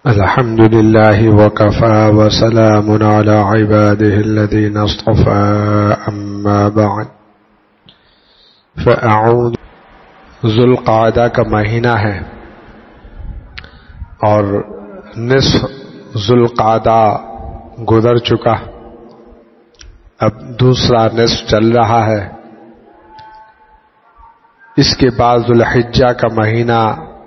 الحمد لله وكفى وسلام على عباده الذين اصطفى أما بعد فأعوذ ذوالقعدہ کا مہینہ ہے اور نصف ذوالقعدہ گزر چکا، اب دوسرا نصف چل رہا ہے۔ اس کے بعد ذوالحجہ کا مہینہ،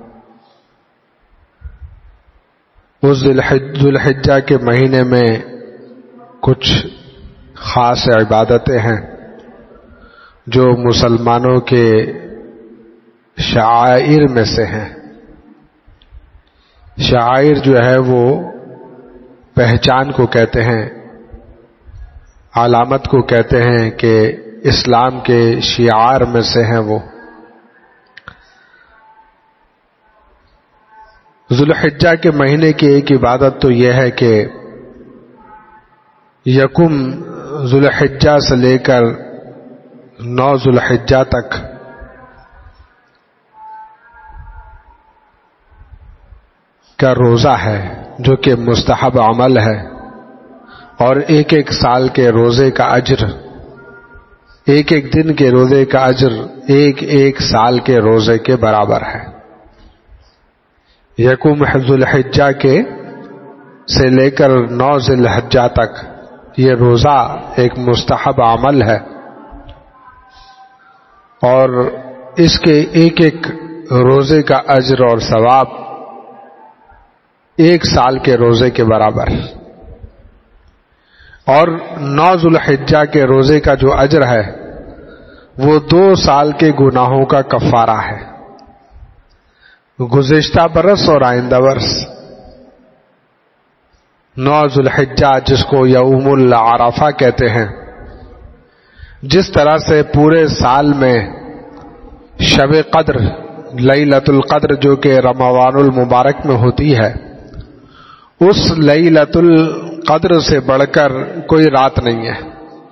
اس ذوالحجہ کے مہینے میں کچھ خاص عبادتیں ہیں جو مسلمانوں کے شعائر میں سے ہیں۔ شعائر جو ہے وہ پہچان کو کہتے ہیں، علامت کو کہتے ہیں کہ اسلام کے شعار میں سے ہیں وہ۔ ذوالحجہ کے مہینے کی ایک عبادت تو یہ ہے کہ یکم ذوالحجہ سے لے کر 9 ذوالحجہ تک کا روزہ ہے جو کہ مستحب عمل ہے، اور ایک ایک سال کے روزے کا اجر، ایک ایک دن کے روزے کا اجر ایک ایک سال کے روزے کے برابر ہے۔ یکم ذوالحجہ کے سے لے کر 9 ذوالحجہ تک یہ روزہ ایک مستحب عمل ہے، اور اس کے ایک ایک روزے کا اجر اور ثواب ایک سال کے روزے کے برابر، اور 9 ذوالحجہ کے روزے کا جو اجر ہے وہ 2 سال کے گناہوں کا کفارہ ہے، گزشتہ برس اور آئندہ برس۔ 9 ذوالحجہ جس کو یوم العرفہ کہتے ہیں، جس طرح سے پورے سال میں شب قدر، لیلۃ القدر جو کہ رمضان المبارک میں ہوتی ہے، اس لیلۃ القدر سے بڑھ کر کوئی رات نہیں ہے،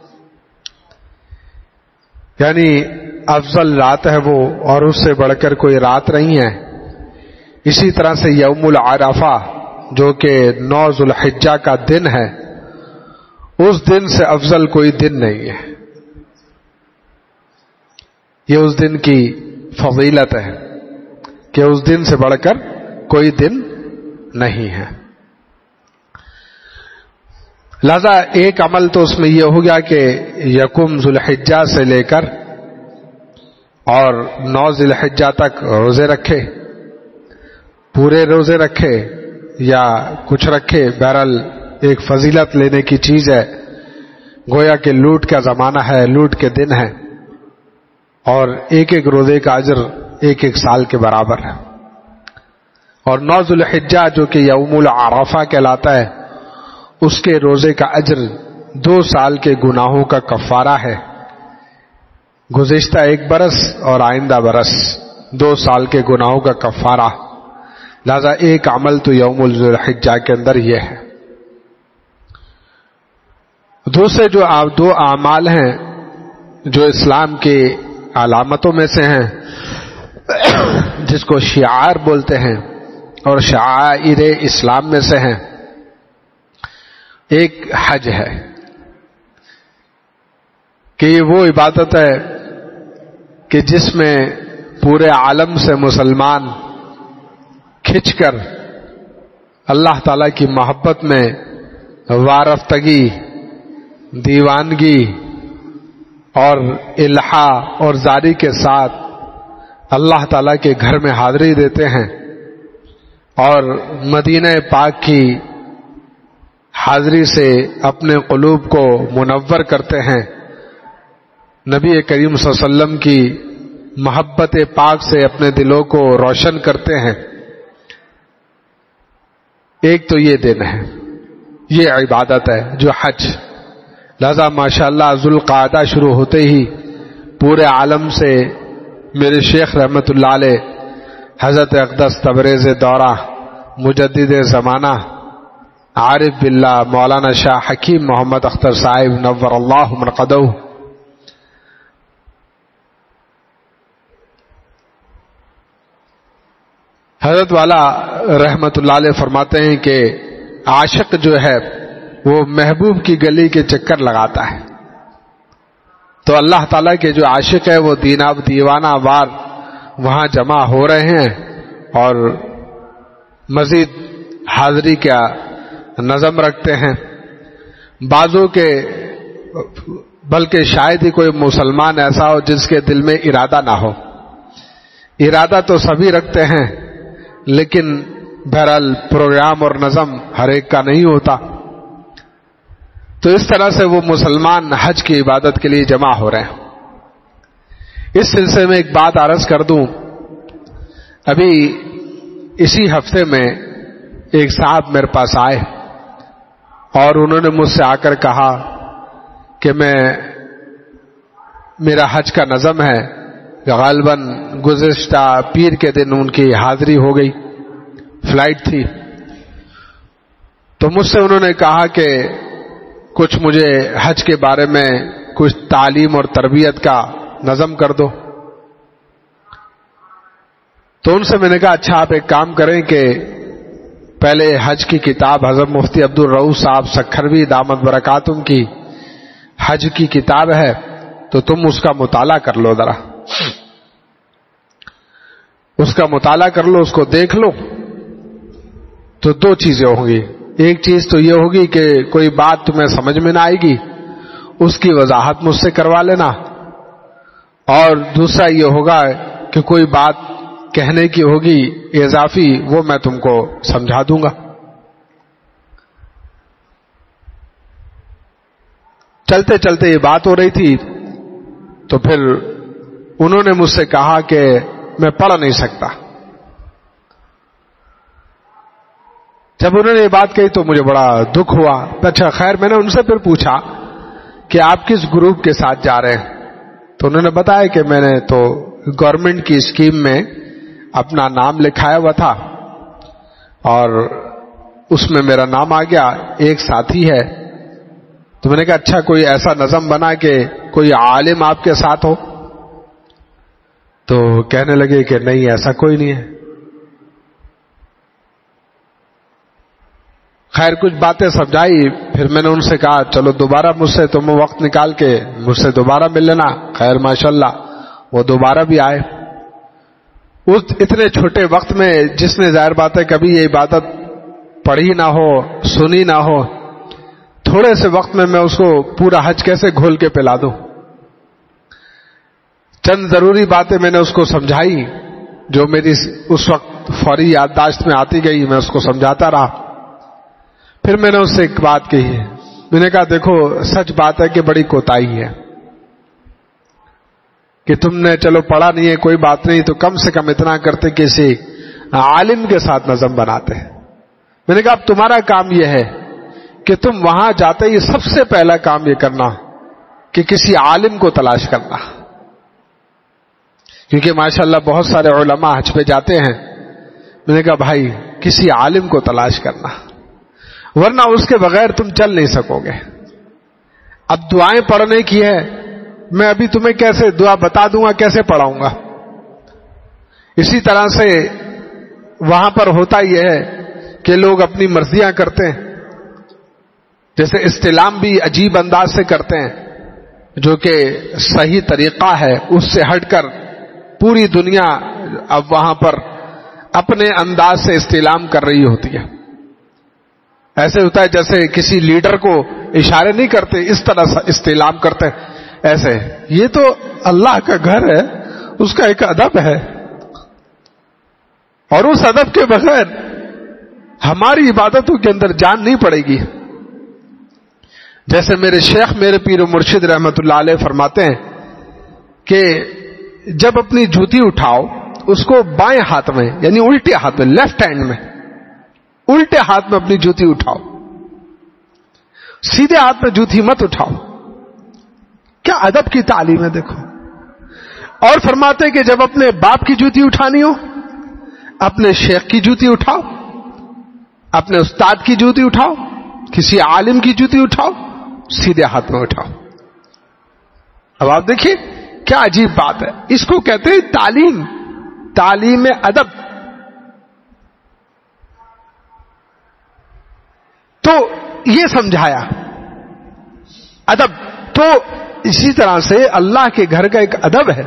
یعنی افضل رات ہے وہ، اور اس سے بڑھ کر کوئی رات نہیں ہے۔ اسی طرح سے یوم العرفہ جو کہ 9 ذوالحجہ کا دن ہے، اس دن سے افضل کوئی دن نہیں ہے۔ یہ اس دن کی فضیلت ہے کہ اس دن سے بڑھ کر کوئی دن نہیں ہے۔ لہذا ایک عمل تو اس میں یہ ہو گیا کہ یکم ذوالحجہ سے لے کر اور 9 ذوالحجہ تک روزے رکھے، پورے روزے رکھے یا کچھ رکھے، بہرحال ایک فضیلت لینے کی چیز ہے، گویا کہ لوٹ کا زمانہ ہے، لوٹ کے دن ہے، اور ایک ایک روزے کا اجر ایک ایک سال کے برابر ہے۔ اور 9 ذوالحجہ جو کہ یوم العرفہ کہلاتا ہے، اس کے روزے کا اجر 2 سال کے گناہوں کا کفارہ ہے، گزشتہ ایک برس اور آئندہ برس 2 سال کے گناہوں کا کفارہ۔ لہذا ایک عمل تو یوم ذوالحجہ کے اندر یہ ہے۔ دوسرے جو 2 اعمال ہیں جو اسلام کے علامتوں میں سے ہیں، جس کو شعار بولتے ہیں اور شعائر اسلام میں سے ہیں، ایک حج ہے کہ یہ وہ عبادت ہے کہ جس میں پورے عالم سے مسلمان کھچ کر اللہ تعالی کی محبت میں وارفتگی، دیوانگی اور الہا اور زاری کے ساتھ اللہ تعالی کے گھر میں حاضری دیتے ہیں، اور مدینہ پاک کی حاضری سے اپنے قلوب کو منور کرتے ہیں، نبی کریم صلی اللہ علیہ وسلم کی محبت پاک سے اپنے دلوں کو روشن کرتے ہیں۔ ایک تو یہ دن ہے، یہ عبادت ہے جو حج۔ لہذا ماشاءاللہ ذوالقعدہ شروع ہوتے ہی پورے عالم سے میرے شیخ رحمت اللہ علیہ حضرت اقدس تبریز دورہ مجدد زمانہ عارف باللہ مولانا شاہ حکیم محمد اختر صاحب نور اللہ مرقدہ حضرت والا رحمت اللہ علیہ فرماتے ہیں کہ عاشق جو ہے وہ محبوب کی گلی کے چکر لگاتا ہے، تو اللہ تعالیٰ کے جو عاشق ہے وہ دیوانہ وار وہاں جمع ہو رہے ہیں اور مزید حاضری کا نظم رکھتے ہیں۔ بعضوں کے بلکہ شاید ہی کوئی مسلمان ایسا ہو جس کے دل میں ارادہ نہ ہو، ارادہ تو سبھی رکھتے ہیں لیکن بہرحال پروگرام اور نظم ہر ایک کا نہیں ہوتا، تو اس طرح سے وہ مسلمان حج کی عبادت کے لیے جمع ہو رہے ہیں۔ اس سلسلے میں ایک بات عرض کر دوں، ابھی اسی ہفتے میں ایک صاحب میرے پاس آئے اور انہوں نے مجھ سے آ کر کہا کہ میرا حج کا نظم ہے، غالباً گزشتہ پیر کے دن ان کی حاضری ہو گئی، فلائٹ تھی، تو مجھ سے انہوں نے کہا کہ کچھ مجھے حج کے بارے میں کچھ تعلیم اور تربیت کا نظم کر دو۔ تو ان سے میں نے کہا اچھا آپ ایک کام کریں کہ پہلے حج کی کتاب حضرت مفتی عبد الرؤوف صاحب سکھروی دامت برکاتہم کی حج کی کتاب ہے، تو تم اس کا مطالعہ کر لو، ذرا اس کا مطالعہ کر لو، اس کو دیکھ لو، تو دو چیزیں ہوں گی۔ ایک چیز تو یہ ہوگی کہ کوئی بات تمہیں سمجھ میں نہ آئے گی، اس کی وضاحت مجھ سے کروا لینا، اور دوسرا یہ ہوگا کہ کوئی بات کہنے کی ہوگی اضافی، وہ میں تم کو سمجھا دوں گا۔ چلتے چلتے یہ بات ہو رہی تھی تو پھر انہوں نے مجھ سے کہا کہ میں پڑھ نہیں سکتا۔ جب انہوں نے یہ بات کہی تو مجھے بڑا دکھ ہوا۔ اچھا خیر، میں نے ان سے پھر پوچھا کہ آپ کس گروپ کے ساتھ جا رہے ہیں، تو انہوں نے بتایا کہ میں نے تو گورنمنٹ کی اسکیم میں اپنا نام لکھایا ہوا تھا اور اس میں میرا نام آ گیا، ایک ساتھی ہے۔ تو میں نے کہا اچھا کوئی ایسا نظم بنا کہ کوئی عالم آپ کے ساتھ ہو؟ تو کہنے لگے کہ نہیں ایسا کوئی نہیں ہے۔ خیر کچھ باتیں سمجھائی، پھر میں نے ان سے کہا چلو دوبارہ مجھ سے تم وقت نکال کے مجھ سے دوبارہ مل لینا۔ خیر ماشاءاللہ وہ دوبارہ بھی آئے۔ اس اتنے چھوٹے وقت میں جس نے ظاہر بات ہے کبھی یہ عبادت پڑھی نہ ہو، سنی نہ ہو، تھوڑے سے وقت میں اس کو پورا حج کیسے گھول کے پلا دوں؟ چند ضروری باتیں میں نے اس کو سمجھائی جو میری اس وقت فوری یادداشت میں آتی گئی، میں اس کو سمجھاتا رہا۔ پھر میں نے اس سے ایک بات کہی، میں نے کہا دیکھو سچ بات ہے کہ بڑی کوتاہی ہے کہ تم نے چلو پڑھا نہیں ہے کوئی بات نہیں، تو کم سے کم اتنا کرتے کسی عالم کے ساتھ نظم بناتے ہیں۔ میں نے کہا اب تمہارا کام یہ ہے کہ تم وہاں جاتے ہی سب سے پہلا کام یہ کرنا کہ کسی عالم کو تلاش کرنا، کیونکہ ماشاءاللہ بہت سارے علماء حج پہ جاتے ہیں۔ میں نے کہا بھائی کسی عالم کو تلاش کرنا، ورنہ اس کے بغیر تم چل نہیں سکو گے۔ اب دعائیں پڑھنے کی ہے، میں ابھی تمہیں کیسے دعا بتا دوں گا، کیسے پڑھاؤں گا؟ اسی طرح سے وہاں پر ہوتا یہ ہے کہ لوگ اپنی مرضیاں کرتے ہیں، جیسے استلام بھی عجیب انداز سے کرتے ہیں جو کہ صحیح طریقہ ہے، اس سے ہٹ کر پوری دنیا اب وہاں پر اپنے انداز سے استلام کر رہی ہوتی ہے۔ ایسے ہوتا ہے جیسے کسی لیڈر کو اشارے نہیں کرتے، اس طرح استلام کرتے ہیں ایسے۔ یہ تو اللہ کا گھر ہے، اس کا ایک ادب ہے، اور اس ادب کے بغیر ہماری عبادتوں کے اندر جان نہیں پڑے گی۔ جیسے میرے شیخ میرے پیر و مرشد رحمت اللہ علیہ فرماتے ہیں کہ جب اپنی جوتی اٹھاؤ اس کو بائیں ہاتھ میں یعنی الٹے ہاتھ میں، لیفٹ ہینڈ میں، الٹے ہاتھ میں اپنی جوتی اٹھاؤ، سیدھے ہاتھ میں جوتی مت اٹھاؤ۔ کیا ادب کی تعلیم ہے دیکھو۔ اور فرماتے کہ جب اپنے باپ کی جوتی اٹھانی ہو، اپنے شیخ کی جوتی اٹھاؤ، اپنے استاد کی جوتی اٹھاؤ، کسی عالم کی جوتی اٹھاؤ، سیدھے ہاتھ میں اٹھاؤ۔ اب آپ دیکھیے کیا عجیب بات ہے، اس کو کہتے ہیں تعلیم، تعلیم ادب۔ تو یہ سمجھایا ادب. تو اسی طرح سے اللہ کے گھر کا ایک ادب ہے,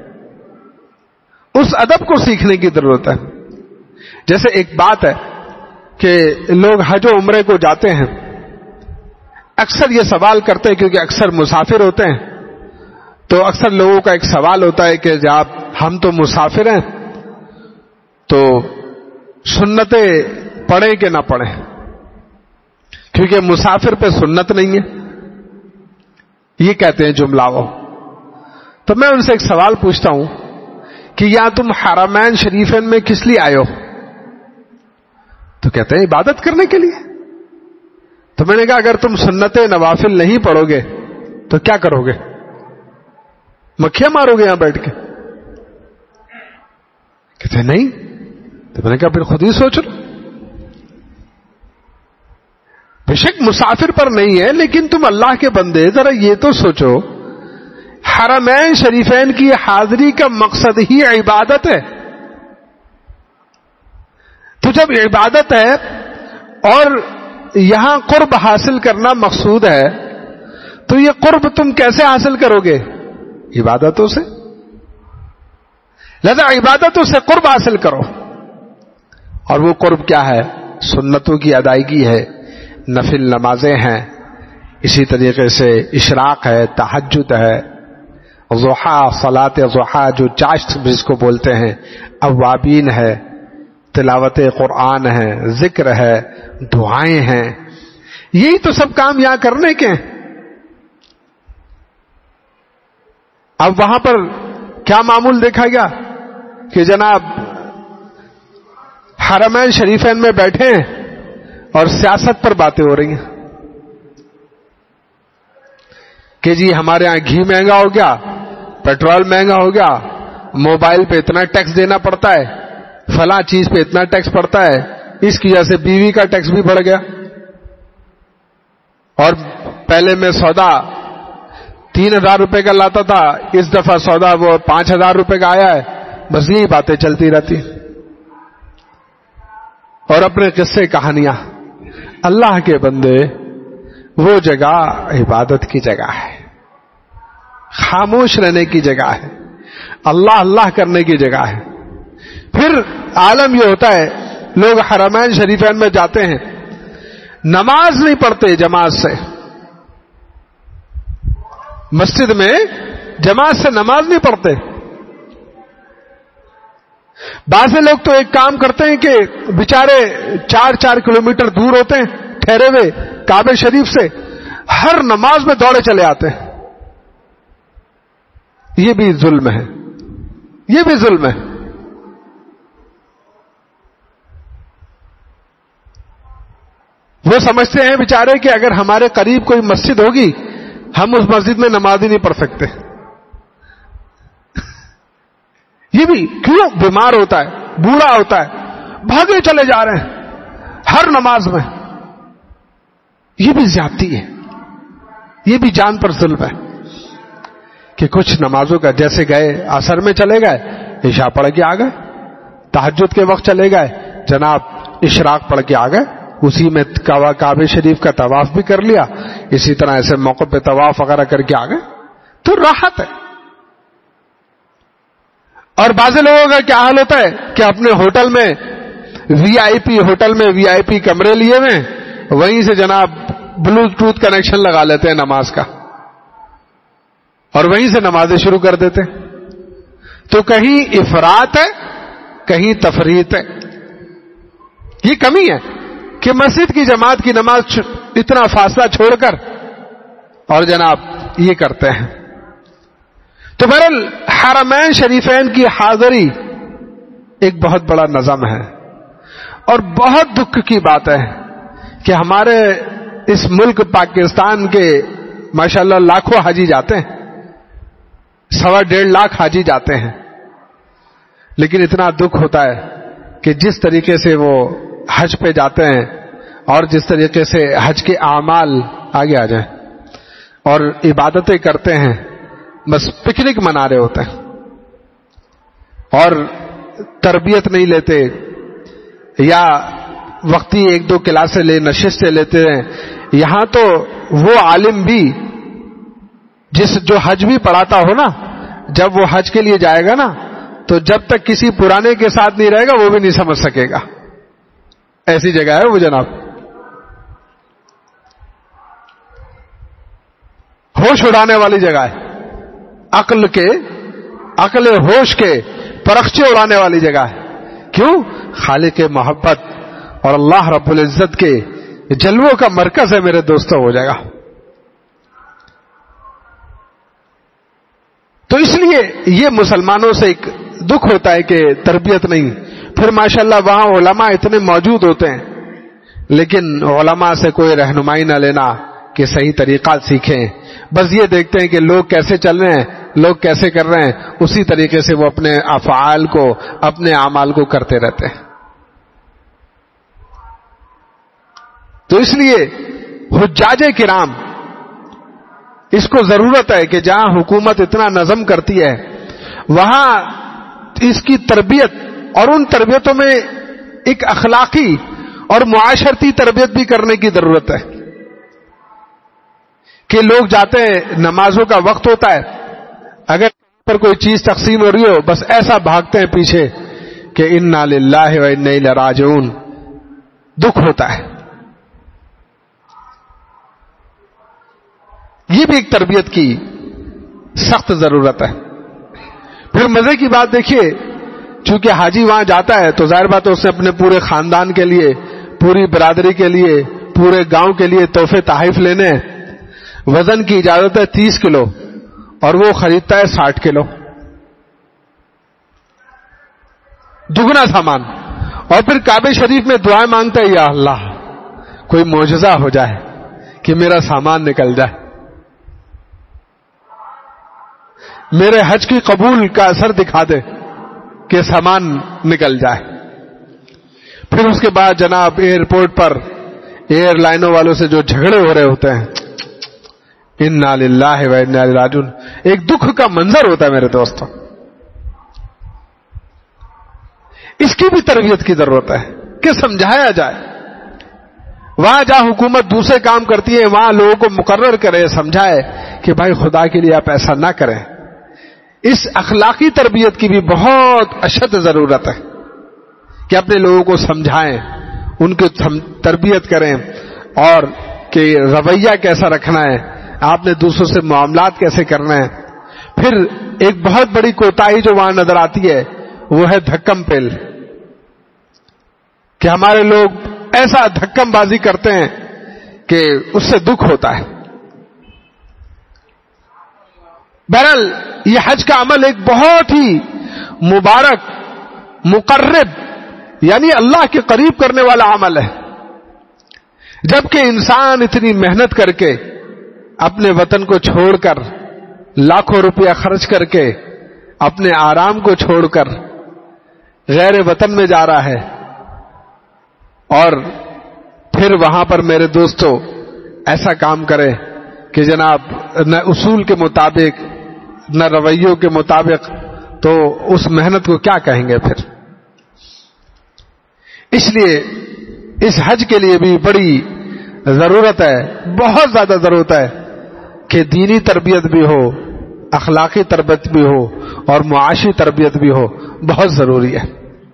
اس ادب کو سیکھنے کی ضرورت ہے. جیسے ایک بات ہے کہ لوگ حج و عمرے کو جاتے ہیں, اکثر یہ سوال کرتے ہیں کیونکہ اکثر مسافر ہوتے ہیں, تو اکثر لوگوں کا ایک سوال ہوتا ہے کہ جب ہم تو مسافر ہیں تو سنتیں پڑھیں کہ نہ پڑھیں, کیونکہ مسافر پہ سنت نہیں ہے, یہ کہتے ہیں جملہ وہ. تو میں ان سے ایک سوال پوچھتا ہوں کہ یا تم حرمین شریفین میں کس لیے آئے ہو؟ تو کہتے ہیں عبادت کرنے کے لیے. تو میں نے کہا اگر تم سنت نوافل نہیں پڑھو گے تو کیا کرو گے؟ مکھیاں مارو گے یہاں بیٹھ کے؟ کہتے ہیں نہیں. تو میں نے کہا پھر خود ہی سوچ لو. بے شک مسافر پر نہیں ہے, لیکن تم اللہ کے بندے ذرا یہ تو سوچو, حرمین شریفین کی حاضری کا مقصد ہی عبادت ہے. تو جب عبادت ہے اور یہاں قرب حاصل کرنا مقصود ہے, تو یہ قرب تم کیسے حاصل کرو گے؟ عبادتوں سے. لہذا عبادتوں سے قرب حاصل کرو. اور وہ قرب کیا ہے؟ سنتوں کی ادائیگی ہے, نفل نمازیں ہیں, اسی طریقے سے اشراق ہے, تہجد ہے, ضحیٰ, صلاۃ ضحیٰ جو چاشت جس کو بولتے ہیں, اوابین ہے, تلاوت قرآن ہے, ذکر ہے, دعائیں ہیں. یہی تو سب کام یہاں کرنے کے ہیں. اب وہاں پر کیا معمول دیکھا گیا کہ جناب حرمین شریفین میں بیٹھے ہیں اور سیاست پر باتیں ہو رہی ہیں کہ جی ہمارے ہاں گھی مہنگا ہو گیا, پیٹرول مہنگا ہو گیا, موبائل پہ اتنا ٹیکس دینا پڑتا ہے, فلاں چیز پہ اتنا ٹیکس پڑتا ہے, اس کی وجہ سے بیوی کا ٹیکس بھی بڑھ گیا, اور پہلے میں سودا 3,000 روپے کا لاتا تھا, اس دفعہ سودا وہ 5,000 روپے کا آیا ہے. بس یہی باتیں چلتی رہتی اور اپنے قصے کہانیاں. اللہ کے بندے, وہ جگہ عبادت کی جگہ ہے, خاموش رہنے کی جگہ ہے, اللہ اللہ کرنے کی جگہ ہے. پھر عالم یہ ہوتا ہے لوگ حرمین شریفین میں جاتے ہیں, نماز نہیں پڑھتے جماعت سے, مسجد میں جماعت سے نماز نہیں پڑھتے. بعض لوگ تو ایک کام کرتے ہیں کہ بیچارے 4-4 کلومیٹر دور ہوتے ہیں ٹھہرے ہوئے کعبے شریف سے, ہر نماز میں دوڑے چلے آتے ہیں. یہ بھی ظلم ہے, یہ بھی ظلم ہے. وہ سمجھتے ہیں بیچارے کہ اگر ہمارے قریب کوئی مسجد ہوگی ہم اس مسجد میں نماز ہی نہیں پڑھ سکتے. یہ بھی کیوں؟ بیمار ہوتا ہے, بوڑھا ہوتا ہے, بھاگے چلے جا رہے ہیں ہر نماز میں. یہ بھی زیادتی ہے, یہ بھی جان پر ظلم ہے کہ کچھ نمازوں کا جیسے گئے عصر میں چلے گئے, عشاء پڑھ کے آ گئے, تہجد کے وقت چلے گئے, جناب اشراق پڑھ کے آ گئے, اسی میں کعبہ شریف کا طواف بھی کر لیا, اسی طرح ایسے موقع پہ طواف وغیرہ کر کے آ گئے, تو راحت ہے. اور بعض لوگوں کا کیا حال ہوتا ہے کہ اپنے ہوٹل میں وی آئی پی کمرے لیے ہوئے, وہیں سے جناب بلوٹوتھ کنیکشن لگا لیتے ہیں نماز کا اور وہیں سے نمازیں شروع کر دیتے. تو کہیں افراط ہے, کہیں تفریط ہے. یہ کمی ہے کہ مسجد کی جماعت کی نماز اتنا فاصلہ چھوڑ کر اور جناب یہ کرتے ہیں. تو بہرحال حرمین شریفین کی حاضری ایک بہت بڑا نظم ہے, اور بہت دکھ کی بات ہے کہ ہمارے اس ملک پاکستان کے ماشاءاللہ لاکھوں حاجی جاتے ہیں, 1.5 لاکھ حاجی جاتے ہیں, لیکن اتنا دکھ ہوتا ہے کہ جس طریقے سے وہ حج پہ جاتے ہیں اور جس طریقے سے حج کے اعمال آگے آ جائیں اور عبادتیں کرتے ہیں, بس پکنک منا رہے ہوتے ہیں اور تربیت نہیں لیتے, یا وقتی 1-2 کلاسیں نشستیں لیتے ہیں. یہاں تو وہ عالم بھی جو حج بھی پڑھاتا ہو نا، جب وہ حج کے لیے جائے گا نا تو جب تک کسی پرانے کے ساتھ نہیں رہے گا وہ بھی نہیں سمجھ سکے گا. ایسی جگہ ہے وہ جناب. ہوش اڑانے والی جگہ ہے، عقل ہوش کے پرخچے اڑانے والی جگہ ہے. کیوں؟ خالق محبت اور اللہ رب العزت کے جلووں کا مرکز ہے میرے دوستوں ہو جائے گا. تو اس لیے یہ مسلمانوں سے ایک دکھ ہوتا ہے کہ تربیت نہیں. پھر ماشاءاللہ وہاں علماء اتنے موجود ہوتے ہیں، لیکن علماء سے کوئی رہنمائی نہ لینا کہ صحیح طریقہ سیکھیں. بس یہ دیکھتے ہیں کہ لوگ کیسے چل رہے ہیں، لوگ کیسے کر رہے ہیں، اسی طریقے سے وہ اپنے افعال کو، اپنے اعمال کو کرتے رہتے ہیں. تو اس لیے حجاج کرام اس کو ضرورت ہے کہ جہاں حکومت اتنا نظم کرتی ہے وہاں اس کی تربیت، اور ان تربیتوں میں ایک اخلاقی اور معاشرتی تربیت بھی کرنے کی ضرورت ہے. کہ لوگ جاتے ہیں، نمازوں کا وقت ہوتا ہے، اگر پر کوئی چیز تقسیم ہو رہی ہو بس ایسا بھاگتے ہیں پیچھے کہ انا للہ و انا الیہ راجعون. دکھ ہوتا ہے. یہ بھی ایک تربیت کی سخت ضرورت ہے. پھر مزے کی بات دیکھیے، چونکہ حاجی وہاں جاتا ہے تو ظاہر بات ہے اس نے اپنے پورے خاندان کے لیے، پوری برادری کے لیے، پورے گاؤں کے لیے تحفے تحائف لینے. وزن کی اجازت ہے 30 کلو اور وہ خریدتا ہے 60 کلو، دگنا سامان. اور پھر کعبہ شریف میں دعائیں مانگتا ہے، یا اللہ کوئی معجزہ ہو جائے کہ میرا سامان نکل جائے، میرے حج کی قبول کا اثر دکھا دے کہ سامان نکل جائے. پھر اس کے بعد جناب ایئرپورٹ پر ایئر لائنوں والوں سے جو جھگڑے ہو رہے ہوتے ہیں، انا للہ و انا الیہ راجعون. ایک دکھ کا منظر ہوتا ہے میرے دوستوں. اس کی بھی تربیت کی ضرورت ہے کہ سمجھایا جائے. وہاں جہاں حکومت دوسرے کام کرتی ہے وہاں لوگوں کو مقرر کرے، سمجھائے کہ بھائی خدا کے لیے آپ ایسا نہ کریں. اس اخلاقی تربیت کی بھی بہت اشد ضرورت ہے کہ اپنے لوگوں کو سمجھائیں، ان کی تربیت کریں، اور کہ رویہ کیسا رکھنا ہے، آپ نے دوسروں سے معاملات کیسے کرنا ہے. پھر ایک بہت بڑی کوتاہی جو وہاں نظر آتی ہے وہ ہے دھکم پیل، کہ ہمارے لوگ ایسا دھکم بازی کرتے ہیں کہ اس سے دکھ ہوتا ہے. بہرحال یہ حج کا عمل ایک بہت ہی مبارک، مقرب، یعنی اللہ کے قریب کرنے والا عمل ہے. جبکہ انسان اتنی محنت کر کے اپنے وطن کو چھوڑ کر، لاکھوں روپیہ خرچ کر کے، اپنے آرام کو چھوڑ کر غیر وطن میں جا رہا ہے، اور پھر وہاں پر میرے دوستو ایسا کام کرے کہ جناب نہ اصول کے مطابق نہ رویوں کے مطابق، تو اس محنت کو کیا کہیں گے پھر. اس لیے اس حج کے لیے بھی بڑی ضرورت ہے، بہت زیادہ ضرورت ہے کہ دینی تربیت بھی ہو، اخلاقی تربیت بھی ہو، اور معاشی تربیت بھی ہو. بہت ضروری ہے.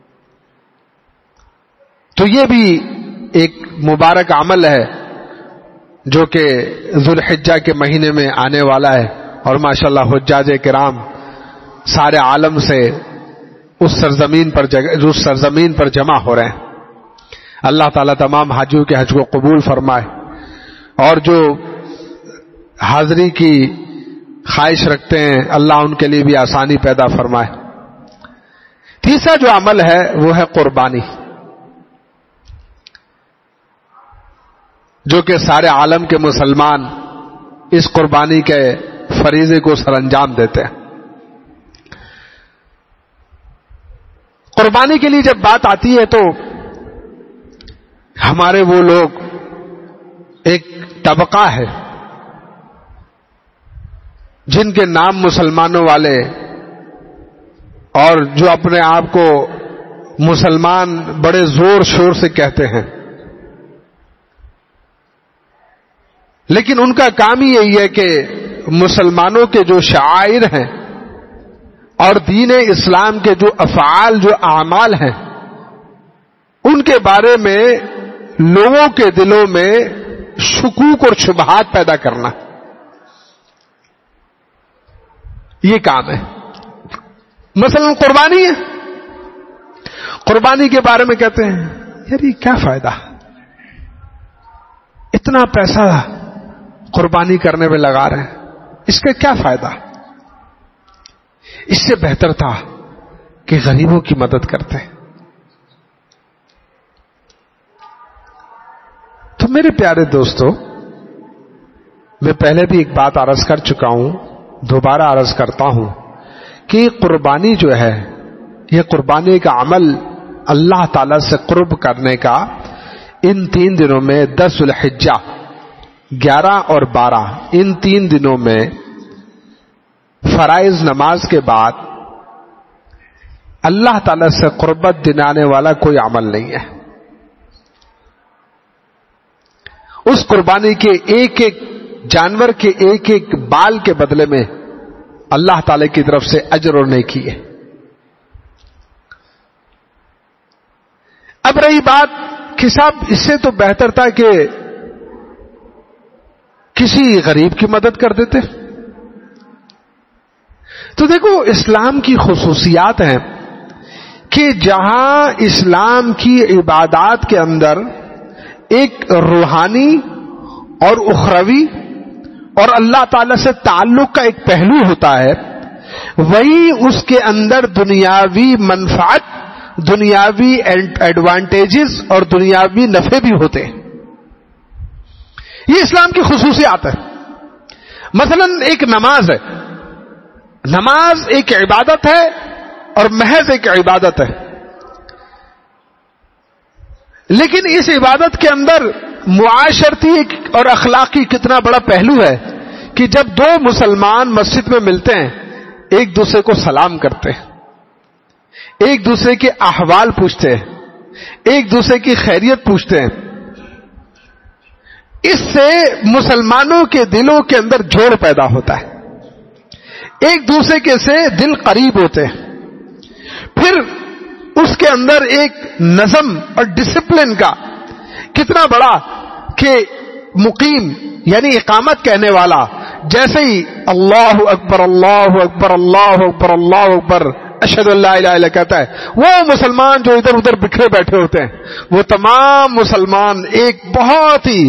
تو یہ بھی ایک مبارک عمل ہے جو کہ ذوالحجہ کے مہینے میں آنے والا ہے، اور ماشاءاللہ حجاج کرام سارے عالم سے اس سرزمین پر جمع ہو رہے ہیں. اللہ تعالیٰ تمام حاجیوں کے حج کو قبول فرمائے، اور جو حاضری کی خواہش رکھتے ہیں اللہ ان کے لیے بھی آسانی پیدا فرمائے. تیسرا جو عمل ہے وہ ہے قربانی، جو کہ سارے عالم کے مسلمان اس قربانی کے فریضے کو سر انجام دیتے ہیں. قربانی کے لیے جب بات آتی ہے تو ہمارے وہ لوگ، ایک طبقہ ہے جن کے نام مسلمانوں والے، اور جو اپنے آپ کو مسلمان بڑے زور شور سے کہتے ہیں، لیکن ان کا کام ہی یہی ہے کہ مسلمانوں کے جو شعائر ہیں اور دین اسلام کے جو افعال، جو اعمال ہیں، ان کے بارے میں لوگوں کے دلوں میں شکوک اور شبہات پیدا کرنا، یہ کام ہے۔ مثلا قربانی ہے، قربانی کے بارے میں کہتے ہیں یار یہ کیا فائدہ، اتنا پیسہ قربانی کرنے میں لگا رہے ہیں، اس کا کیا فائدہ، اس سے بہتر تھا کہ غریبوں کی مدد کرتے۔ تو میرے پیارے دوستو، میں پہلے بھی ایک بات عرض کر چکا ہوں، دوبارہ عرض کرتا ہوں کہ قربانی جو ہے، یہ قربانی کا عمل اللہ تعالی سے قرب کرنے کا ان 3 دنوں میں 10 ذوالحجہ 11 اور 12 ان 3 دنوں میں فرائض نماز کے بعد اللہ تعالی سے قربت دلانے والا کوئی عمل نہیں ہے۔ اس قربانی کے ایک ایک جانور کے ایک ایک بال کے بدلے میں اللہ تعالی کی طرف سے اجر اور نیکی ہے۔ اب رہی بات کہ صاحب اس سے تو بہتر تھا کہ کسی غریب کی مدد کر دیتے۔ تو دیکھو اسلام کی خصوصیات ہیں کہ جہاں اسلام کی عبادات کے اندر ایک روحانی اور اخروی اور اللہ تعالی سے تعلق کا ایک پہلو ہوتا ہے، وہی اس کے اندر دنیاوی منفعت، دنیاوی ایڈوانٹیجز اور دنیاوی نفع بھی ہوتے ہیں۔ یہ اسلام کی خصوصیات ہے۔ مثلا ایک نماز ہے، نماز ایک عبادت ہے اور محض ایک عبادت ہے، لیکن اس عبادت کے اندر معاشرتی اور اخلاقی کتنا بڑا پہلو ہے کہ جب 2 مسلمان مسجد میں ملتے ہیں، ایک دوسرے کو سلام کرتے ہیں، ایک دوسرے کے احوال پوچھتے ہیں، ایک دوسرے کی خیریت پوچھتے ہیں، اس سے مسلمانوں کے دلوں کے اندر جوڑ پیدا ہوتا ہے، ایک دوسرے کے سے دل قریب ہوتے ہیں۔ پھر اس کے اندر ایک نظم اور ڈسپلن کا کتنا بڑا کہ مقیم یعنی اقامت کہنے والا جیسے ہی اللہ اکبر اللہ اکبر اللہ اکبر اللہ اکبر اشہد ان لا الہ الا اللہ کہتا ہے، وہ مسلمان جو ادھر ادھر بکھرے بیٹھے ہوتے ہیں، وہ تمام مسلمان ایک بہت ہی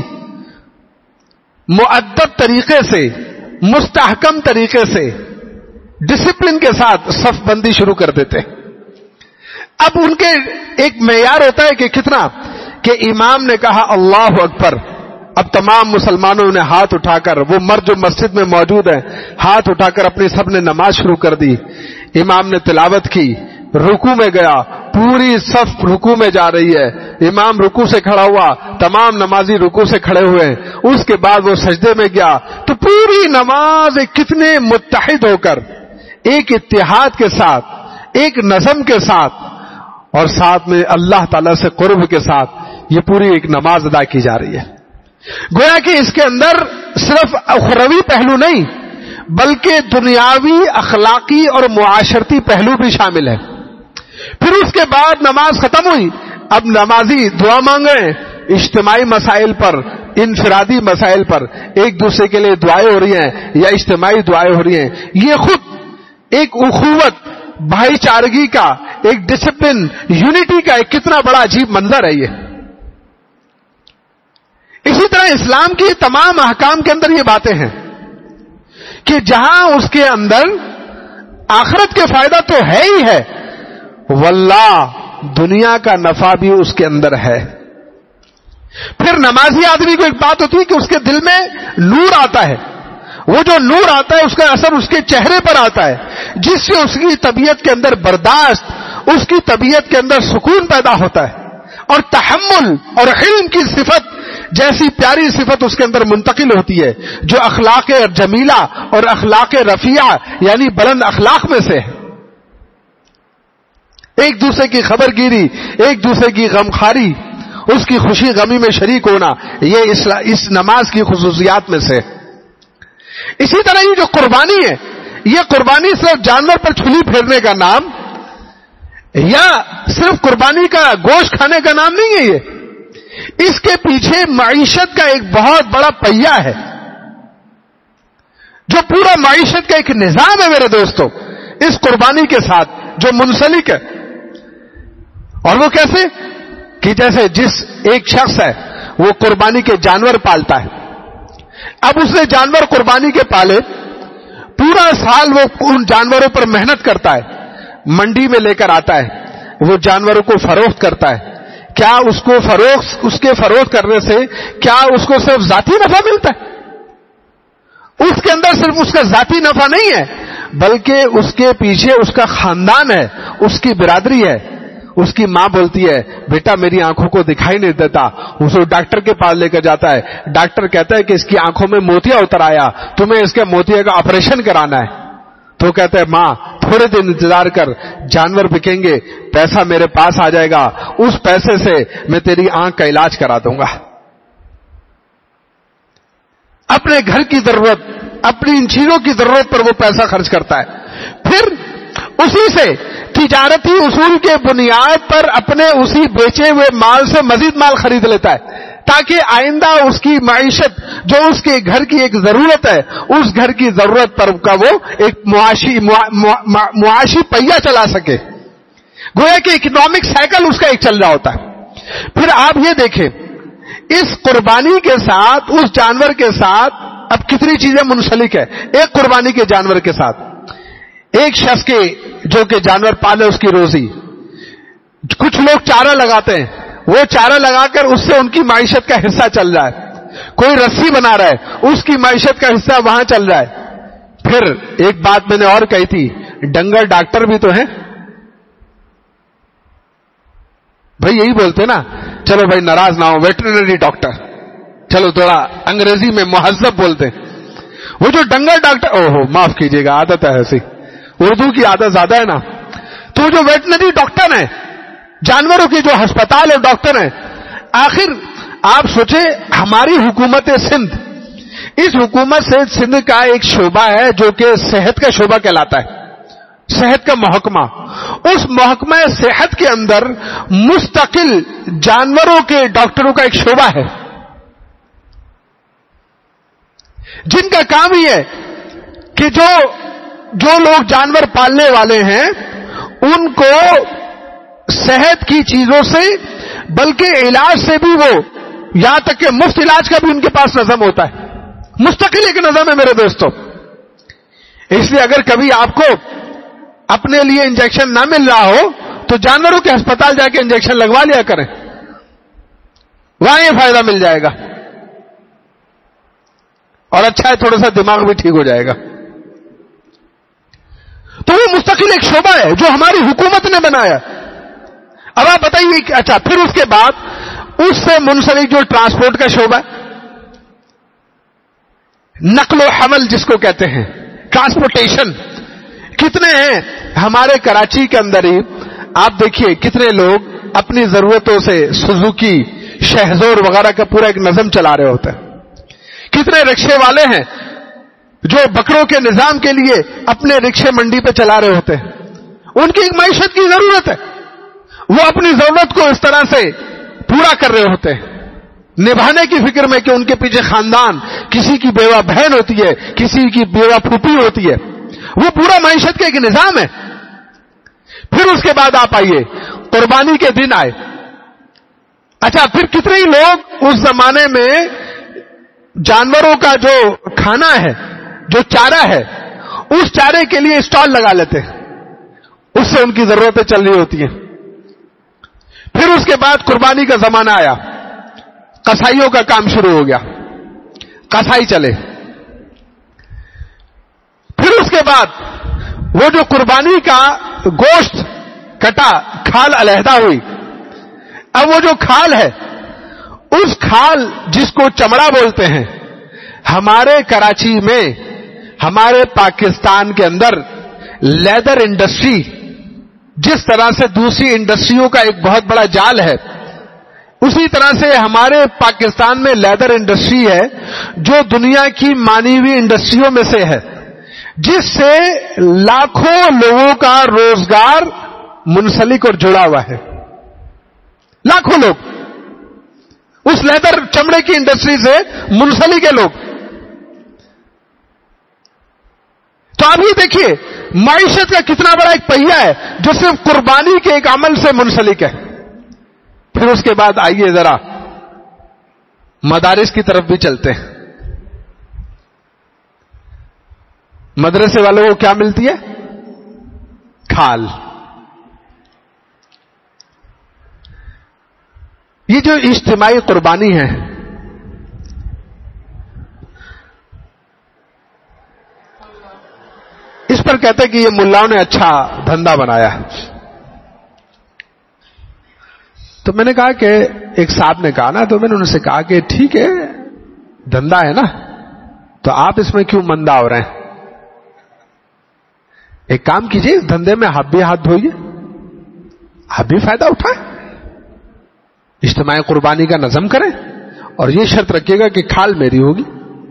مؤدب طریقے سے، مستحکم طریقے سے، ڈسپلن کے ساتھ صف بندی شروع کر دیتے ہیں۔ اب ان کے ایک معیار ہوتا ہے کہ کتنا، کہ امام نے کہا اللہ اکبر، اب تمام مسلمانوں نے ہاتھ اٹھا کر، وہ مرد جو مسجد میں موجود ہیں ہاتھ اٹھا کر اپنی سب نے نماز شروع کر دی، امام نے تلاوت کی، رکوع میں گیا، پوری صف رکوع میں جا رہی ہے، امام رکوع سے کھڑا ہوا، تمام نمازی رکوع سے کھڑے ہوئے ہیں، اس کے بعد وہ سجدے میں گیا، تو پوری نماز کتنے متحد ہو کر، ایک اتحاد کے ساتھ، ایک نظم کے ساتھ اور ساتھ میں اللہ تعالی سے قرب کے ساتھ یہ پوری ایک نماز ادا کی جا رہی ہے۔ گویا کہ اس کے اندر صرف اخروی پہلو نہیں بلکہ دنیاوی، اخلاقی اور معاشرتی پہلو بھی شامل ہے۔ پھر اس کے بعد نماز ختم ہوئی، اب نمازی دعا مانگ رہے ہیں، اجتماعی مسائل پر، انفرادی مسائل پر ایک دوسرے کے لیے دعائیں ہو رہی ہیں یا اجتماعی دعائیں ہو رہی ہیں، یہ خود ایک اخوت، بھائی چارگی کا، ایک ڈسپلن، یونٹی کا ایک کتنا بڑا عجیب منظر ہے یہ۔ اسی طرح اسلام کی تمام احکام کے اندر یہ باتیں ہیں کہ جہاں اس کے اندر آخرت کے فائدہ تو ہے ہی ہے، واللہ دنیا کا نفع بھی اس کے اندر ہے۔ پھر نمازی آدمی کو ایک بات ہوتی ہے کہ اس کے دل میں نور آتا ہے، وہ جو نور آتا ہے اس کا اثر اس کے چہرے پر آتا ہے، جس سے اس کی طبیعت کے اندر برداشت، اس کی طبیعت کے اندر سکون پیدا ہوتا ہے، اور تحمل اور حلم کی صفت جیسی پیاری صفت اس کے اندر منتقل ہوتی ہے جو اخلاق جمیلہ اور اخلاق رفیعہ یعنی بلند اخلاق میں سے ہے۔ ایک دوسرے کی خبر گیری، ایک دوسرے کی غمخواری اس کی خوشی غمی میں شریک ہونا، یہ اس نماز کی خصوصیات میں سے۔ اسی طرح یہ جو قربانی ہے، یہ قربانی صرف جانور پر چھری پھیرنے کا نام یا صرف قربانی کا گوشت کھانے کا نام نہیں ہے، یہ اس کے پیچھے معیشت کا ایک بہت بڑا پہیہ ہے، جو پورا معیشت کا ایک نظام ہے میرے دوستو، اس قربانی کے ساتھ جو منسلک ہے۔ اور وہ کیسے کہ جیسے جس ایک شخص ہے وہ قربانی کے جانور پالتا ہے، اب اس نے جانور قربانی کے پالے، پورا سال وہ ان جانوروں پر محنت کرتا ہے، منڈی میں لے کر آتا ہے، وہ جانوروں کو فروخت کرتا ہے، کیا اس کے فروخت کرنے سے کیا اس کو صرف ذاتی نفع ملتا ہے؟ اس کے اندر صرف اس کا ذاتی نفع نہیں ہے، بلکہ اس کے پیچھے اس کا خاندان ہے، اس کی برادری ہے۔ اس کی ماں بولتی ہے بیٹا میری آنکھوں کو دکھائی نہیں دیتا، اسے ڈاکٹر کے پاس لے کر جاتا ہے، ڈاکٹر کہتا ہے کہ اس کی آنکھوں میں موتیا اتر آیا، تمہیں اس کے موتیا کا آپریشن کرانا ہے، تو کہتا ہے ماں تھوڑے دن انتظار کر، جانور بکیں گے، پیسہ میرے پاس آ جائے گا، اس پیسے سے میں تیری آنکھ کا علاج کرا دوں گا۔ اپنے گھر کی ضرورت، اپنی ان چیزوں کی ضرورت پر وہ پیسہ خرچ کرتا ہے، پھر اسی سے تجارتی اصول کے بنیاد پر اپنے اسی بیچے ہوئے مال سے مزید مال خرید لیتا ہے، تاکہ آئندہ اس کی معیشت جو اس کے گھر کی ایک ضرورت ہے، اس گھر کی ضرورت پر کا وہ ایک معاشی پہیہ چلا سکے، گویا کہ اکنامک سائیکل اس کا ایک چل رہا ہوتا ہے۔ پھر آپ یہ دیکھیں اس قربانی کے ساتھ، اس جانور کے ساتھ اب کتنی چیزیں منسلک ہے ایک قربانی کے جانور کے ساتھ۔ ایک شخص کے جو کہ جانور پالے اس کی روزی، کچھ لوگ چارہ لگاتے ہیں، وہ چارہ لگا کر اس سے ان کی معیشت کا حصہ چل رہا ہے، کوئی رسی بنا رہا ہے، اس کی معیشت کا حصہ وہاں چل رہا ہے۔ پھر ایک بات میں نے اور کہی تھی، ڈنگر ڈاکٹر بھی تو ہیں بھائی، یہی بولتے نا، چلو بھائی ناراض نہ ہو، ویٹرنری ڈاکٹر، چلو تھوڑا انگریزی میں مہذب بولتے ہیں، وہ جو ڈنگر ڈاکٹر، اوہو معاف کیجیے گا عادت ہے ایسی، اردو کی عادت زیادہ ہے نا، تو جو ویٹرنری ڈاکٹر ہیں، جانوروں کے جو ہسپتال اور ڈاکٹر ہیں، آخر آپ سوچیں ہماری حکومت سندھ، اس حکومت سے سندھ کا ایک شعبہ ہے جو کہ صحت کا شعبہ کہلاتا ہے، صحت کا محکمہ، اس محکمہ صحت کے اندر مستقل جانوروں کے ڈاکٹروں کا ایک شعبہ ہے، جن کا کام ہی ہے کہ جو لوگ جانور پالنے والے ہیں ان کو صحت کی چیزوں سے بلکہ علاج سے بھی، وہ یہاں تک کہ مفت علاج کا بھی ان کے پاس نظم ہوتا ہے، مستقل ایک نظم ہے میرے دوستو۔ اس لیے اگر کبھی آپ کو اپنے لیے انجیکشن نہ مل رہا ہو تو جانوروں کے ہسپتال جا کے انجیکشن لگوا لیا کریں، وہاں یہ فائدہ مل جائے گا، اور اچھا ہے تھوڑا سا دماغ بھی ٹھیک ہو جائے گا۔ تو وہ مستقل ایک شعبہ ہے جو ہماری حکومت نے بنایا۔ اب آپ بتائیے کہ اچھا پھر اس کے بعد اس سے منسلک جو ٹرانسپورٹ کا شعبہ ہے، نقل و حمل جس کو کہتے ہیں، ٹرانسپورٹیشن، کتنے ہیں ہمارے کراچی کے اندر ہی، آپ دیکھیے کتنے لوگ اپنی ضرورتوں سے سوزوکی، شہزور وغیرہ کا پورا ایک نظم چلا رہے ہوتے ہیں، کتنے رکشے والے ہیں جو بکروں کے نظام کے لیے اپنے رکشے منڈی پہ چلا رہے ہوتے ہیں، ان کی ایک معیشت کی ضرورت ہے، وہ اپنی ضرورت کو اس طرح سے پورا کر رہے ہوتے ہیں، نبھانے کی فکر میں کہ ان کے پیچھے خاندان، کسی کی بیوہ بہن ہوتی ہے، کسی کی بیوہ پھوپھی ہوتی ہے، وہ پورا معیشت کا ایک نظام ہے۔ پھر اس کے بعد آپ آئیے قربانی کے دن آئے، اچھا پھر کتنے ہی لوگ اس زمانے میں جانوروں کا جو کھانا ہے، جو چارہ ہے، اس چارے کے لیے اسٹال لگا لیتے ہیں، اس سے ان کی ضرورتیں چل رہی ہوتی ہیں۔ پھر اس کے بعد قربانی کا زمانہ آیا، قصائیوں کا کام شروع ہو گیا، قصائی چلے۔ پھر اس کے بعد وہ جو قربانی کا گوشت کٹا، کھال علیحدہ ہوئی، اب وہ جو کھال ہے، اس کھال جس کو چمڑا بولتے ہیں، ہمارے کراچی میں، ہمارے پاکستان کے اندر لیدر انڈسٹری جس طرح سے دوسری انڈسٹریوں کا ایک بہت بڑا جال ہے، اسی طرح سے ہمارے پاکستان میں لیدر انڈسٹری ہے جو دنیا کی مانی ہوئی انڈسٹریوں میں سے ہے، جس سے لاکھوں لوگوں کا روزگار منسلک اور جڑا ہوا ہے. لاکھوں لوگ اس لیدر چمڑے کی انڈسٹری سے منسلک ہے لوگ. تو آپ یہ دیکھیے معیشت کا کتنا بڑا ایک پہیہ ہے جو صرف قربانی کے ایک عمل سے منسلک ہے. پھر اس کے بعد آئیے ذرا مدارس کی طرف بھی چلتے ہیں. مدرسے والوں کو کیا ملتی ہے؟ کھال. یہ جو اجتماعی قربانی ہے، اس پر کہتے ہیں کہ یہ ملاؤں نے اچھا دھندا بنایا. تو میں نے کہا کہ ایک صاحب نے کہا نا، تو میں نے ان سے کہا کہ ٹھیک ہے دھندا ہے نا، تو آپ اس میں کیوں مندہ ہو رہے ہیں؟ ایک کام کیجئے، اس دھندے میں آپ بھی ہاتھ دھوئیے، آپ بھی فائدہ اٹھائیں، اجتماعی قربانی کا نظم کریں، اور یہ شرط رکھیے گا کہ کھال میری ہوگی.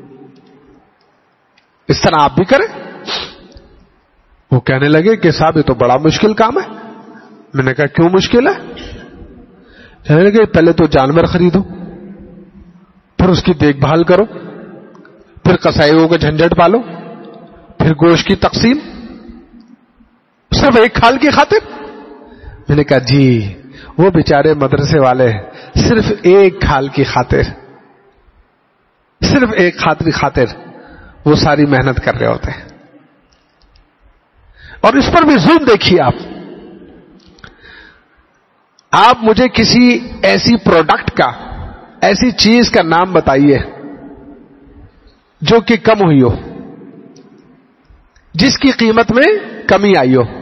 اس طرح آپ بھی کریں. وہ کہنے لگے کہ صاحب یہ تو بڑا مشکل کام ہے. میں نے کہا کیوں مشکل ہے؟ کہنے لگے پہلے تو جانور خریدو، پھر اس کی دیکھ بھال کرو، پھر قصائیوں کا جھنجٹ پالو، پھر گوشت کی تقسیم، صرف ایک کھال کی خاطر. میں نے کہا جی وہ بیچارے مدرسے والے صرف ایک کھال کی خاطر، صرف ایک خاطر وہ ساری محنت کر رہے ہوتے ہیں. اور اس پر بھی ظلم دیکھیے. آپ مجھے کسی ایسی پروڈکٹ کا، ایسی چیز کا نام بتائیے جو کہ کم ہوئی ہو، جس کی قیمت میں کمی آئی ہو.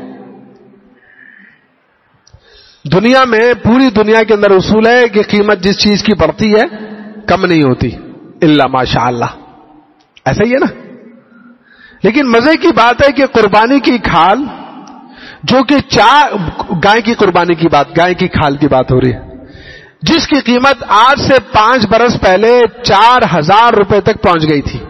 دنیا میں، پوری دنیا کے اندر اصول ہے کہ قیمت جس چیز کی بڑھتی ہے کم نہیں ہوتی الا ماشاء اللہ. ایسا ہی ہے نا. لیکن مزے کی بات ہے کہ قربانی کی کھال، جو کہ گائے کی قربانی کی بات، گائے کی کھال کی بات ہو رہی ہے، جس کی قیمت آج سے 5 برس پہلے 4,000 روپے تک پہنچ گئی تھی.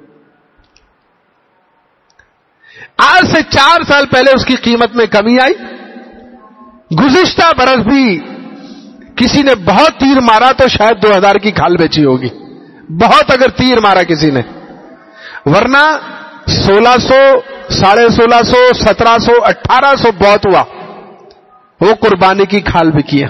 آج سے 4 سال پہلے اس کی قیمت میں کمی آئی. گزشتہ برس بھی کسی نے بہت تیر مارا تو شاید 2,000 کی کھال بیچی ہوگی، بہت اگر تیر مارا کسی نے، ورنہ 1,600، 1,650، 1,700، 1,800 بہت ہوا. وہ قربانی کی کھال بھی کیا.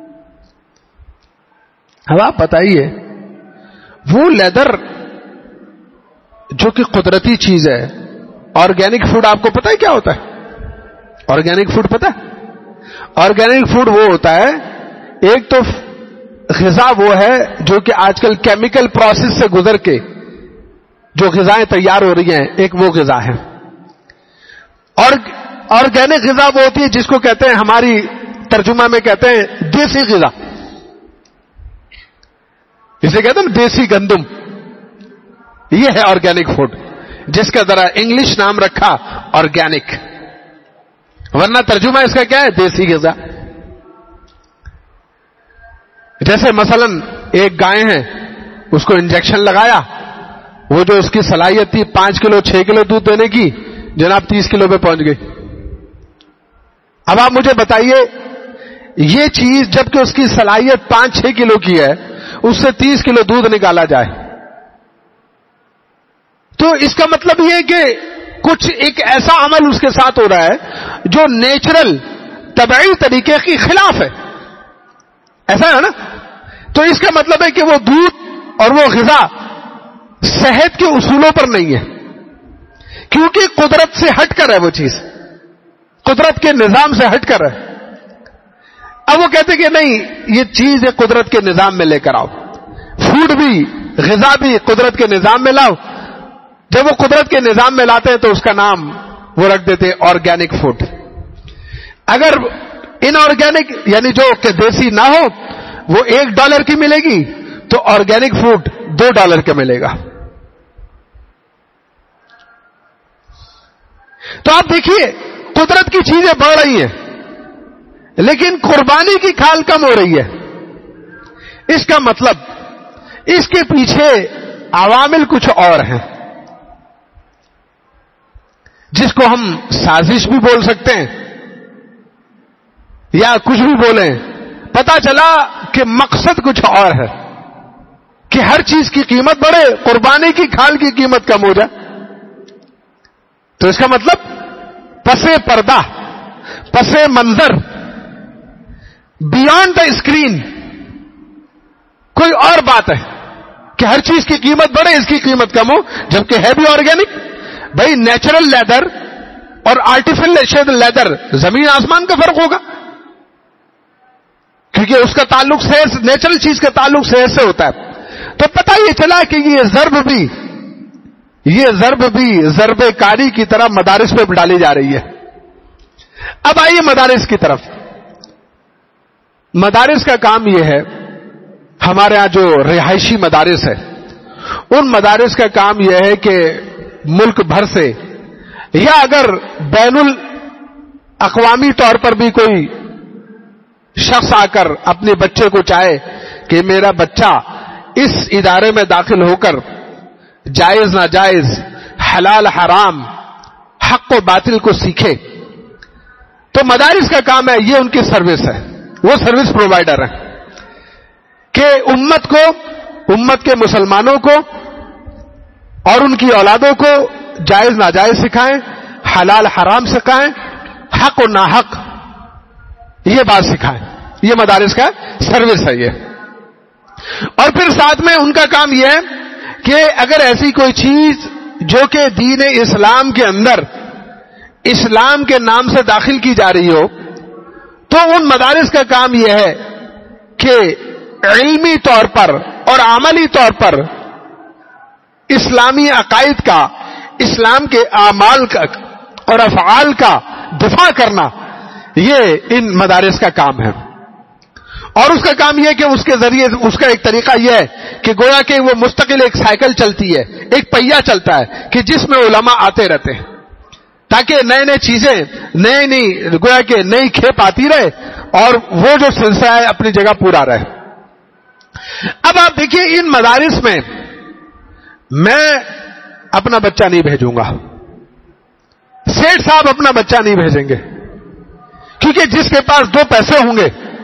اب آپ بتائیے وہ لیدر جو کہ قدرتی چیز ہے، آرگینک فوڈ آپ کو پتہ ہے کیا ہوتا ہے؟ آرگینک فوڈ پتہ ہے؟ آرگینک فوڈ وہ ہوتا ہے، ایک تو غذا وہ ہے جو کہ آج کل کیمیکل پروسیس سے گزر کے جو غذائیں تیار ہو رہی ہیں، ایک وہ غذا ہے. اور آرگینک غذا وہ ہوتی ہے جس کو کہتے ہیں، ہماری ترجمہ میں کہتے ہیں دیسی غذا. اسے کہتے ہیں دیسی گندم. یہ ہے آرگینک فوڈ، جس کا ذرا انگلش نام رکھا آرگینک، ورنہ ترجمہ اس کا کیا ہے؟ دیسی غذا. جیسے مثلا ایک گائے ہے، اس کو انجیکشن لگایا، وہ جو اس کی صلاحیت تھی 5 کلو 6 کلو دودھ دینے کی، جناب 30 کلو پہ پہنچ گئی. اب آپ مجھے بتائیے یہ چیز جبکہ اس کی صلاحیت 5-6 کلو کی ہے، اس سے 30 کلو دودھ نکالا جائے تو اس کا مطلب یہ کہ کچھ ایک ایسا عمل اس کے ساتھ ہو رہا ہے جو نیچرل طبعی طریقے کے خلاف ہے. ایسا ہے نا؟ تو اس کا مطلب ہے کہ وہ دودھ اور وہ غذا صحت کے اصولوں پر نہیں ہے، کیونکہ قدرت سے ہٹ کر ہے، وہ چیز قدرت کے نظام سے ہٹ کر ہے. اب وہ کہتے کہ نہیں، یہ چیز قدرت کے نظام میں لے کر آؤ، فوڈ بھی غذا بھی قدرت کے نظام میں لاؤ. جب وہ قدرت کے نظام میں لاتے ہیں تو اس کا نام وہ رکھ دیتے آرگینک فوڈ. اگر ان آرگینک یعنی جو کہ دیسی نہ ہو وہ $1 کی ملے گی تو آرگینک فوڈ $2 کا ملے گا. تو آپ دیکھیے قدرت کی چیزیں بڑھ رہی ہیں لیکن قربانی کی کھال کم ہو رہی ہے. اس کا مطلب اس کے پیچھے عوامل کچھ اور ہیں، جس کو ہم سازش بھی بول سکتے ہیں یا کچھ بھی بولیں. پتا چلا کہ مقصد کچھ اور ہے کہ ہر چیز کی قیمت بڑھے، قربانی کی کھال کی قیمت کم ہو جائے. تو اس کا مطلب پسے پردہ، پسے منظر، بیانڈ دا اسکرین کوئی اور بات ہے کہ ہر چیز کی قیمت بڑھے، اس کی قیمت کم ہو، جبکہ ہے بھی آرگینک. بھائی نیچرل لیدر اور آرٹیفیشل لیدر زمین آسمان کا فرق ہوگا، کیونکہ اس کا تعلق صحت، نیچرل چیز کا تعلق صحت سے ہوتا ہے. تو پتہ یہ چلا کہ یہ ضرب بھی ضرب کاری کی طرح مدارس پہ ڈالی جا رہی ہے. اب آئیے مدارس کی طرف. مدارس کا کام یہ ہے، ہمارے ہاں جو رہائشی مدارس ہے، ان مدارس کا کام یہ ہے کہ ملک بھر سے یا اگر بین الاقوامی طور پر بھی کوئی شخص آ کر اپنے بچے کو چاہے کہ میرا بچہ اس ادارے میں داخل ہو کر جائز ناجائز، حلال حرام، حق و باطل کو سیکھے، تو مدارس کا کام ہے، یہ ان کی سروس ہے، وہ سروس پرووائڈر ہیں کہ امت کے مسلمانوں کو اور ان کی اولادوں کو جائز ناجائز سکھائیں، حلال حرام سکھائیں، حق و ناحق یہ بات سکھائیں. یہ مدارس کا سروس ہے یہ. اور پھر ساتھ میں ان کا کام یہ ہے کہ اگر ایسی کوئی چیز جو کہ دین اسلام کے اندر اسلام کے نام سے داخل کی جا رہی ہو، تو ان مدارس کا کام یہ ہے کہ علمی طور پر اور عملی طور پر اسلامی عقائد کا، اسلام کے اعمال کا اور افعال کا دفاع کرنا، یہ ان مدارس کا کام ہے. اور اس کا کام یہ کہ اس کے ذریعے اس کا ایک طریقہ یہ ہے کہ گویا کہ وہ مستقل ایک سائیکل چلتی ہے، ایک پہیہ چلتا ہے کہ جس میں علماء آتے رہتے ہیں تاکہ نئے چیزیں، نئی گویا کہ نئی کھیپ آتی رہے اور وہ جو سلسلہ ہے اپنی جگہ پورا رہے. اب آپ دیکھیے ان مدارس میں میں اپنا بچہ نہیں بھیجوں گا، سیٹھ صاحب اپنا بچہ نہیں بھیجیں گے، کیونکہ جس کے پاس دو پیسے ہوں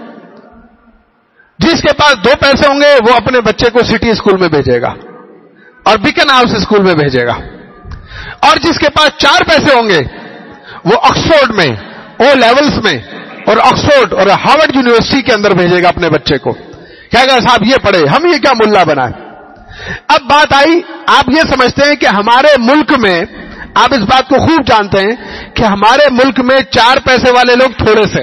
گے وہ اپنے بچے کو سٹی اسکول میں بھیجے گا اور بیکن ہاؤس اسکول میں بھیجے گا، اور جس کے پاس 4 پیسے ہوں گے وہ آکسفورڈ میں او لیولز میں اور آکسفورڈ اور ہارورڈ یونیورسٹی کے اندر بھیجے گا اپنے بچے کو. کہے گا صاحب یہ پڑھے، ہم یہ کیا ملا بنائے. اب بات آئی، آپ یہ سمجھتے ہیں کہ ہمارے ملک میں، آپ اس بات کو خوب جانتے ہیں کہ ہمارے ملک میں 4 پیسے والے لوگ تھوڑے سے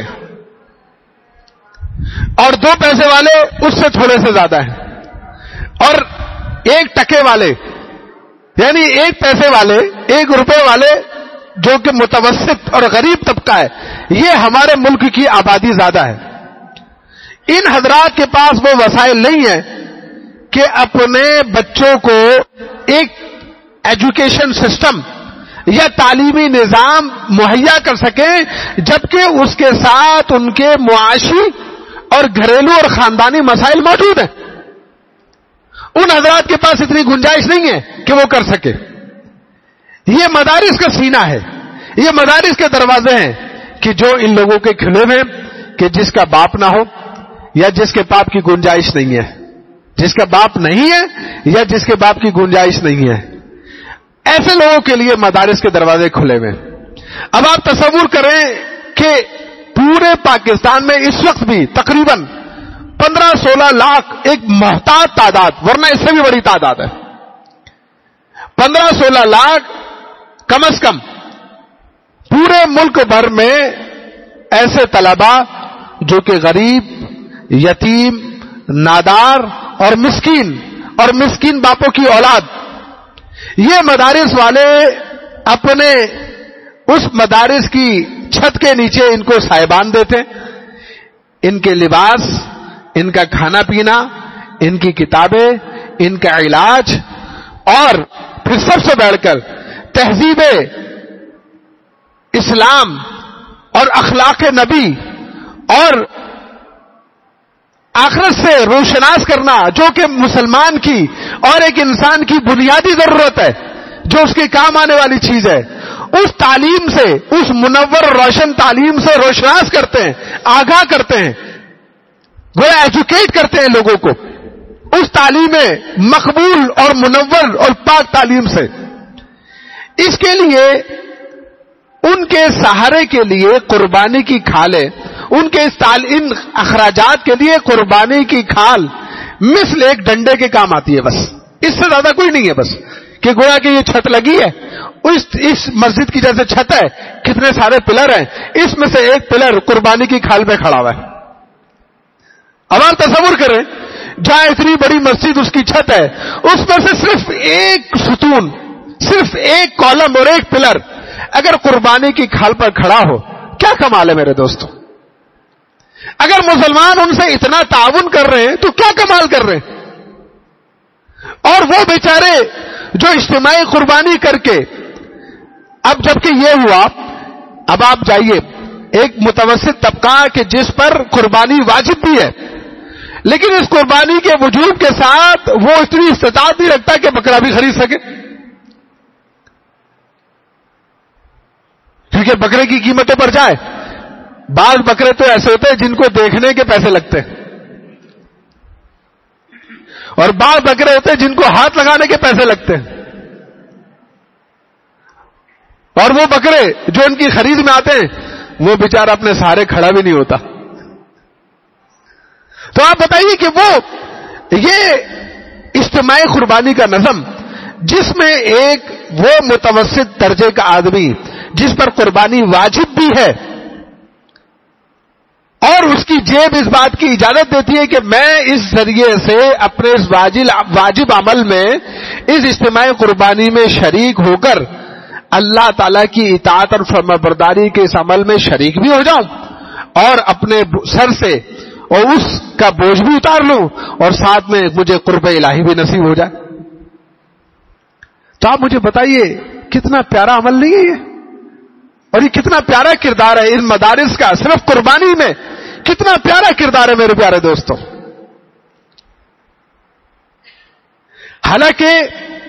اور 2 پیسے والے اس سے تھوڑے سے زیادہ ہیں، اور 1 ٹکے والے یعنی 1 پیسے والے، 1 روپے والے جو کہ متوسط اور غریب طبقہ ہے، یہ ہمارے ملک کی آبادی زیادہ ہے. ان حضرات کے پاس وہ وسائل نہیں ہیں کہ اپنے بچوں کو ایک ایجوکیشن سسٹم یا تعلیمی نظام مہیا کر سکیں، جبکہ اس کے ساتھ ان کے معاشی اور گھریلو اور خاندانی مسائل موجود ہیں. ان حضرات کے پاس اتنی گنجائش نہیں ہے کہ وہ کر سکے. یہ مدارس کا سینہ ہے، یہ مدارس کے دروازے ہیں کہ جو ان لوگوں کے کھلے ہوئے کہ جس کا باپ نہ ہو یا جس کے باپ کی گنجائش نہیں ہے، جس کا باپ نہیں ہے یا جس کے باپ کی گنجائش نہیں ہے، ایسے لوگوں کے لیے مدارس کے دروازے کھلے ہوئے. اب آپ تصور کریں کہ پورے پاکستان میں اس وقت بھی تقریباً 15-16 لاکھ ایک محتاط تعداد، ورنہ اس سے بھی بڑی تعداد ہے، 15-16 لاکھ کم از کم پورے ملک بھر میں ایسے طلباء جو کہ غریب، یتیم، نادار اور مسکین باپوں کی اولاد، یہ مدارس والے اپنے اس مدارس کی چھت کے نیچے ان کو سائبان دیتے، ان کے لباس، ان کا کھانا پینا، ان کی کتابیں، ان کا علاج، اور پھر سب سے بڑھ کر تہذیب اسلام اور اخلاق نبی اور آخرت سے روشناس کرنا جو کہ مسلمان کی اور ایک انسان کی بنیادی ضرورت ہے، جو اس کے کام آنے والی چیز ہے، اس تعلیم سے، اس منور روشن تعلیم سے روشناس کرتے ہیں، آگاہ کرتے ہیں، گویا ایجوکیٹ کرتے ہیں لوگوں کو اس تعلیم مقبول اور منور اور پاک تعلیم سے. اس کے لیے ان کے سہارے کے لیے قربانی کی کھالیں، ان کے ان اخراجات کے لیے قربانی کی کھال مثل ایک ڈنڈے کے کام آتی ہے، بس اس سے زیادہ کوئی نہیں ہے. بس کہ گویا کہ یہ چھت لگی ہے، اس مسجد کی جیسے چھت ہے، کتنے سارے پلر ہیں، اس میں سے ایک پلر قربانی کی کھال پہ کھڑا ہوا ہے. اب آپ تصور کریں جہاں اتنی بڑی مسجد اس کی چھت ہے، اس میں سے صرف ایک ستون، صرف ایک کالم اور ایک پلر اگر قربانی کی کھال پر کھڑا ہو، کیا کمال ہے میرے دوستوں. اگر مسلمان ان سے اتنا تعاون کر رہے ہیں تو کیا کمال کر رہے ہیں. اور وہ بیچارے جو اجتماعی قربانی کر کے، اب جبکہ یہ ہوا، اب آپ جائیے ایک متوسط طبقہ کہ جس پر قربانی واجب بھی ہے، لیکن اس قربانی کے وجوب کے ساتھ وہ اتنی استطاعت نہیں رکھتا کہ بکرا بھی خرید سکے، کیونکہ بکرے کی قیمتیں بڑھ جائے. بعض بکرے تو ایسے ہوتے ہیں جن کو دیکھنے کے پیسے لگتے ہیں، اور بعض بکرے ہوتے ہیں جن کو ہاتھ لگانے کے پیسے لگتے ہیں، اور وہ بکرے جو ان کی خرید میں آتے ہیں وہ بیچارہ اپنے سہارے کھڑا بھی نہیں ہوتا. تو آپ بتائیے کہ وہ یہ اجتماعی قربانی کا نظم جس میں ایک وہ متوسط درجے کا آدمی جس پر قربانی واجب بھی ہے اور اس کی جیب اس بات کی اجازت دیتی ہے کہ میں اس ذریعے سے اپنے اس واجب عمل میں، اس اجتماعی قربانی میں شریک ہو کر اللہ تعالیٰ کی اطاعت اور فرمانبرداری کے اس عمل میں شریک بھی ہو جاؤں اور اپنے سر سے اور اس کا بوجھ بھی اتار لوں اور ساتھ میں مجھے قرب الہی بھی نصیب ہو جائے. تو آپ مجھے بتائیے کتنا پیارا عمل نہیں ہے یہ، اور یہ کتنا پیارا کردار ہے ان مدارس کا. صرف قربانی میں کتنا پیارا کردار ہے میرے پیارے دوستوں. حالانکہ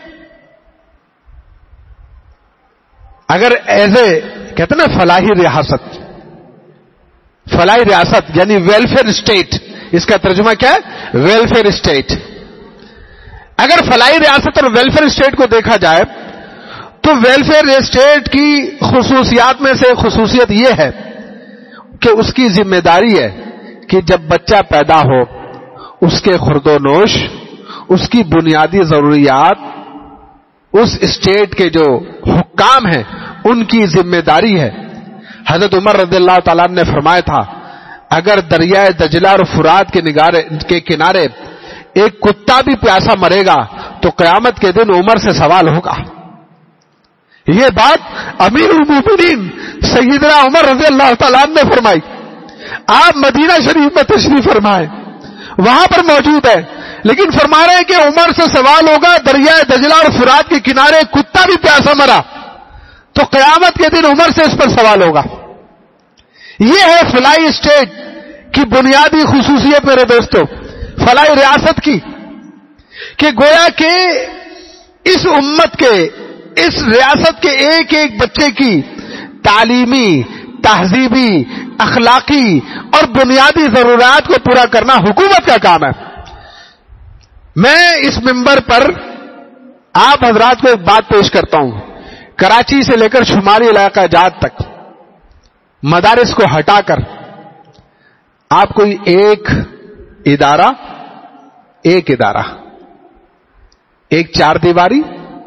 اگر کہتے ہیں نا فلاحی ریاست یعنی ویلفیئر اسٹیٹ، اس کا ترجمہ کیا ہے؟ Welfare state. اگر فلاحی ریاست اور ویلفیئر اسٹیٹ کو دیکھا جائے تو ویلفیئر اسٹیٹ کی خصوصیات میں سے خصوصیت یہ ہے کہ اس کی ذمہ داری ہے کہ جب بچہ پیدا ہو اس کے خورد و نوش، اس کی بنیادی ضروریات اس اسٹیٹ کے جو حکام ہیں ان کی ذمہ داری ہے. حضرت عمر رضی اللہ تعالیٰ نے فرمایا تھا اگر دریائے دجلہ اور فرات کے کنارے ایک کتا بھی پیاسا مرے گا تو قیامت کے دن عمر سے سوال ہوگا. یہ بات امیر المومنین سیدنا عمر رضی اللہ تعالیٰ نے فرمائی. آپ مدینہ شریف میں تشریف فرمائے، وہاں پر موجود ہے، لیکن فرما رہے ہیں کہ عمر سے سوال ہوگا دریائے دجلہ اور فرات کے کنارے کتا بھی پیاسا مرا تو قیامت کے دن عمر سے اس پر سوال ہوگا. یہ ہے فلاحی اسٹیٹ کی بنیادی خصوصیت میرے دوستو، فلاحی ریاست کی، کہ گویا کہ اس امت کے، اس ریاست کے ایک ایک بچے کی تعلیمی، تہذیبی، اخلاقی اور بنیادی ضروریات کو پورا کرنا حکومت کا کام ہے. میں اس منبر پر آپ حضرات کو ایک بات پیش کرتا ہوں. کراچی سے لے کر شمالی علاقہ جات تک مدارس کو ہٹا کر آپ کوئی ایک ادارہ، ایک چار دیواری،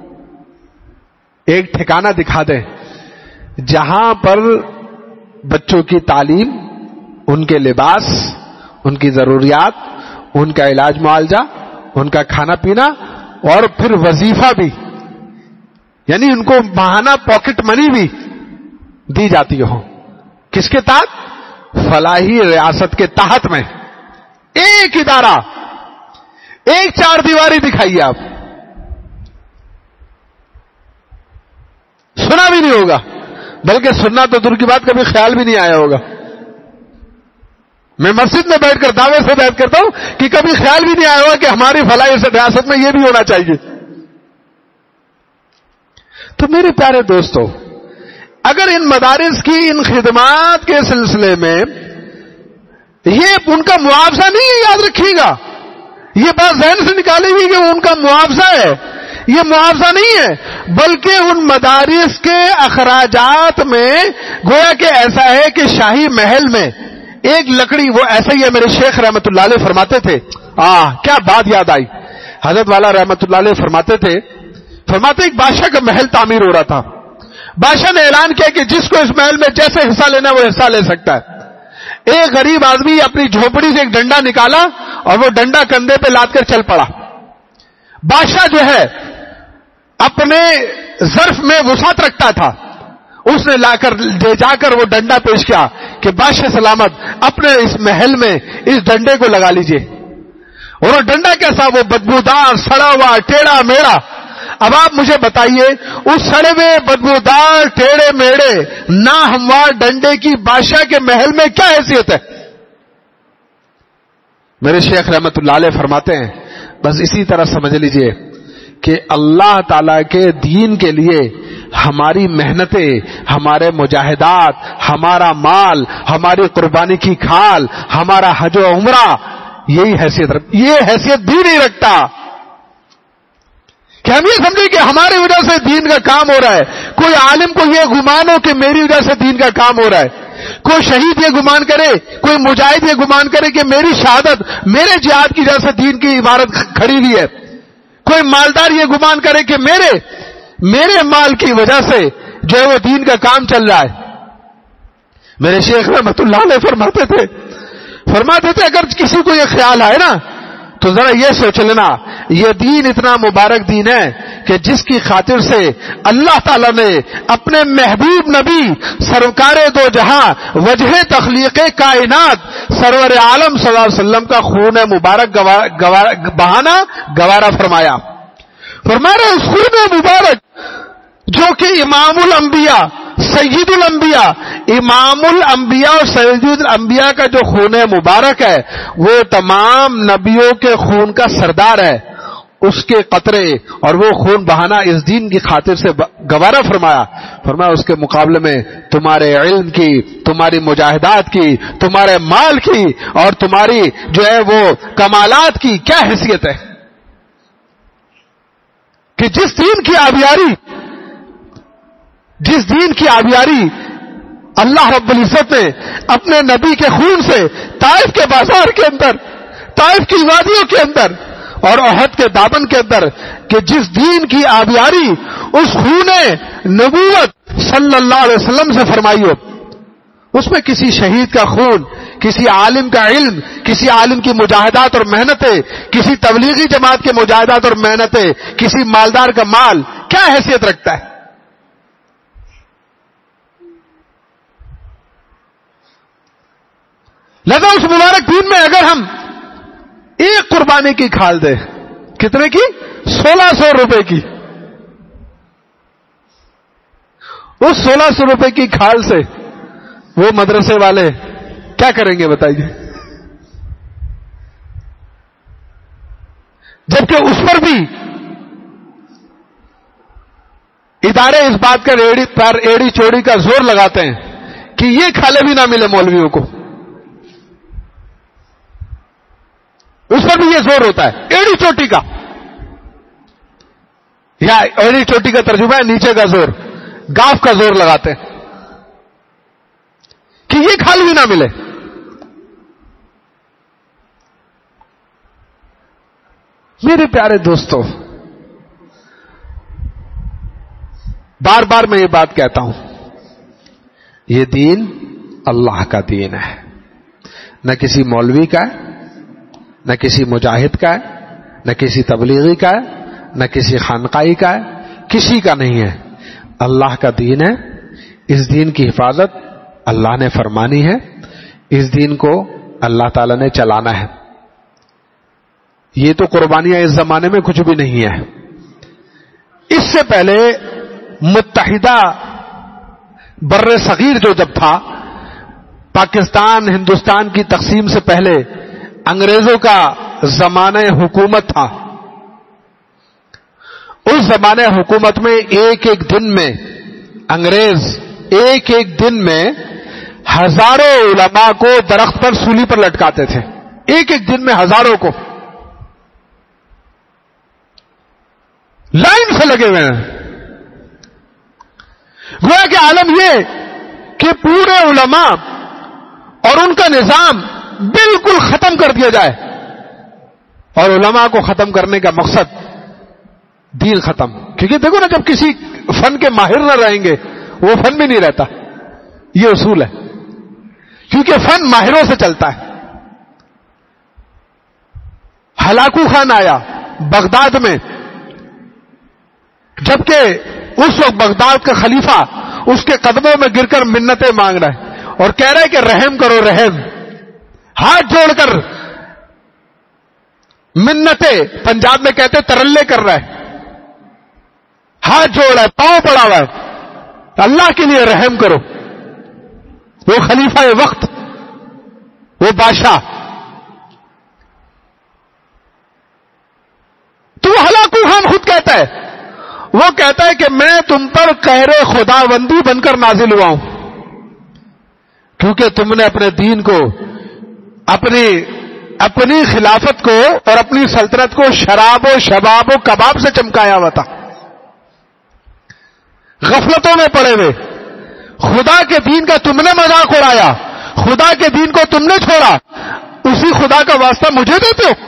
ایک ٹھکانہ دکھا دیں جہاں پر بچوں کی تعلیم، ان کے لباس، ان کی ضروریات، ان کا علاج معالجہ، ان کا کھانا پینا اور پھر وظیفہ بھی، یعنی ان کو ماہانہ پاکٹ منی بھی دی جاتی ہو. کس کے تحت؟ فلاحی ریاست کے تحت میں ایک ادارہ، ایک چار دیواری دکھائیے. آپ سنا بھی نہیں ہوگا، بلکہ سننا تو دور کی بات، کبھی خیال بھی نہیں آیا ہوگا. میں مسجد میں بیٹھ کر دعوے سے بیعت کرتا ہوں کہ کبھی خیال بھی نہیں آیا ہوا کہ ہماری فلاحی ریاست میں یہ بھی ہونا چاہیے. تو میرے پیارے دوستو، اگر ان مدارس کی ان خدمات کے سلسلے میں یہ ان کا معاوضہ نہیں ہے، یاد رکھیے گا، یہ بات ذہن سے نکالے گی کہ وہ ان کا معاوضہ ہے. یہ معاوضہ نہیں ہے، بلکہ ان مدارس کے اخراجات میں گویا کہ ایسا ہے کہ شاہی محل میں ایک لکڑی، وہ ایسا ہی ہے، میرے شیخ رحمت اللہ علیہ فرماتے تھے، کیا بات یاد آئی، حضرت والا رحمت اللہ علیہ فرماتے تھے، ایک بادشاہ کا محل تعمیر ہو رہا تھا. بادشاہ نے اعلان کیا کہ جس کو اس محل میں جیسے حصہ لینا وہ حصہ لے سکتا ہے. ایک غریب آدمی اپنی جھوپڑی سے ایک ڈنڈا نکالا اور وہ ڈنڈا کندھے پہ لاد کر چل پڑا. بادشاہ جو ہے اپنے ظرف میں وسعت رکھتا تھا، اس نے لے جا کر وہ ڈنڈا پیش کیا کہ بادشاہ سلامت، اپنے اس محل میں اس ڈنڈے کو لگا لیجئے. اور وہ ڈنڈا کیسا؟ وہ بدبودار، سڑا ہوا، ٹیڑھا میڑا. اب آپ مجھے بتائیے، اس سڑے ہوئے بدبودار ٹیڑے میڑے ناہموار ڈنڈے کی بادشاہ کے محل میں کیا حیثیت ہے؟ میرے شیخ رحمت اللہ علیہ فرماتے ہیں، بس اسی طرح سمجھ لیجئے کہ اللہ تعالی کے دین کے لیے ہماری محنتیں، ہمارے مجاہدات، ہمارا مال، ہماری قربانی کی کھال، ہمارا حج و عمرہ یہی حیثیت بھی نہیں رکھتا کہ ہم یہ سمجھیں کہ ہماری وجہ سے دین کا کام ہو رہا ہے. کوئی عالم کو یہ گمان ہو کہ میری وجہ سے دین کا کام ہو رہا ہے، کوئی شہید یہ گمان کرے، کوئی مجاہد یہ گمان کرے کہ میری شہادت، میرے جہاد کی وجہ سے دین کی عمارت کھڑی ہوئی ہے، کوئی مالدار یہ گمان کرے کہ میرے مال کی وجہ سے جو ہے وہ دین کا کام چل رہا ہے. میرے شیخ رحمت اللہ علیہ فرماتے تھے اگر کسی کو یہ خیال آئے نا تو ذرا یہ سوچ لینا، یہ دین اتنا مبارک دین ہے کہ جس کی خاطر سے اللہ تعالیٰ نے اپنے محبوب نبی سرکار دو جہاں وجہ تخلیق کائنات سرور عالم صلی اللہ علیہ وسلم کا خون مبارک بہانا گوارا فرمایا. فرمایا اس خون مبارک جو کہ امام الانبیاء، سید الانبیاء، امام الانبیاء اور سید الانبیاء کا جو خون مبارک ہے وہ تمام نبیوں کے خون کا سردار ہے. اس کے قطرے اور وہ خون بہانا اس دین کی خاطر سے گوارا فرمایا اس کے مقابلے میں تمہارے علم کی، تمہاری مجاہدات کی، تمہارے مال کی اور تمہاری جو ہے وہ کمالات کی کیا حیثیت ہے کہ جس دین کی آبیاری اللہ رب العزت نے اپنے نبی کے خون سے طائف کے بازار کے اندر، طائف کی وادیوں کے اندر اور احد کے دامن کے اندر، کہ جس دین کی آبیاری اس خون نبوت صلی اللہ علیہ وسلم سے فرمائی ہو، اس میں کسی شہید کا خون، کسی عالم کا علم، کسی عالم کی مجاہدات اور محنتیں، کسی تبلیغی جماعت کے مجاہدات اور محنتیں، کسی مالدار کا مال کیا حیثیت رکھتا ہے؟ لگا اس مبارک دین میں اگر ہم ایک قربانی کی کھال دیں، کتنے کی؟ 1600 روپے کی. اس 1600 روپے کی کھال سے وہ مدرسے والے کیا کریں گے بتائیے؟ جبکہ اس پر بھی ادارے اس بات کا ایڑی چوڑی کا زور لگاتے ہیں کہ یہ کھالے بھی نہ ملے مولویوں کو. اس پر بھی یہ زور ہوتا ہے ایڑی چوٹی کا، یا ایڑی چوٹی کا ترجمہ ہے نیچے کا زور، گاف کا زور لگاتے ہیں کہ یہ کھال بھی نہ ملے. میرے پیارے دوستو، بار بار میں یہ بات کہتا ہوں، یہ دین اللہ کا دین ہے، نہ کسی مولوی کا ہے، نہ کسی مجاہد کا ہے، نہ کسی تبلیغی کا ہے، نہ کسی خانقاہی کا ہے، کسی کا نہیں ہے. اللہ کا دین ہے. اس دین کی حفاظت اللہ نے فرمانی ہے، اس دین کو اللہ تعالی نے چلانا ہے. یہ تو قربانیاں اس زمانے میں کچھ بھی نہیں ہے. اس سے پہلے متحدہ بر صغیر جو جب تھا، پاکستان ہندوستان کی تقسیم سے پہلے انگریزوں کا زمانہ حکومت تھا. اس زمانے حکومت میں ایک ایک دن میں انگریز ایک ایک دن میں ہزاروں علماء کو درخت پر سولی پر لٹکاتے تھے. ایک ایک دن میں ہزاروں کو لائن سے لگے ہوئے ہیں. گویا کہ عالم یہ کہ پورے علماء اور ان کا نظام بالکل ختم کر دیا جائے, اور علماء کو ختم کرنے کا مقصد دین ختم. کیونکہ دیکھو نا, جب کسی فن کے ماہر نہ رہیں گے وہ فن بھی نہیں رہتا. یہ اصول ہے, کیونکہ فن ماہروں سے چلتا ہے. ہلاکو خان آیا بغداد میں, جبکہ اس وقت بغداد کا خلیفہ اس کے قدموں میں گر کر منتیں مانگ رہا ہے اور کہہ رہا ہے کہ رحم کرو رحم, ہاتھ جوڑ کر منتیں, پنجاب میں کہتے ترلے کر رہا ہے, ہاتھ جوڑ رہا ہے, پاؤں پڑا ہوا ہے, اللہ کے لیے رحم کرو. وہ خلیفہ وقت, وہ بادشاہ, تو ہلاکو خان خود کہتا ہے, وہ کہتا ہے کہ میں تم پر قہر خداوندی بن کر نازل ہوا ہوں, کیونکہ تم نے اپنے دین کو, اپنی خلافت کو اور اپنی سلطنت کو شراب و شباب و کباب سے چمکایا ہوا تھا. غفلتوں میں پڑے ہوئے خدا کے دین کا تم نے مذاق اڑایا, خدا کے دین کو تم نے چھوڑا, اسی خدا کا واسطہ مجھے دیتے ہو.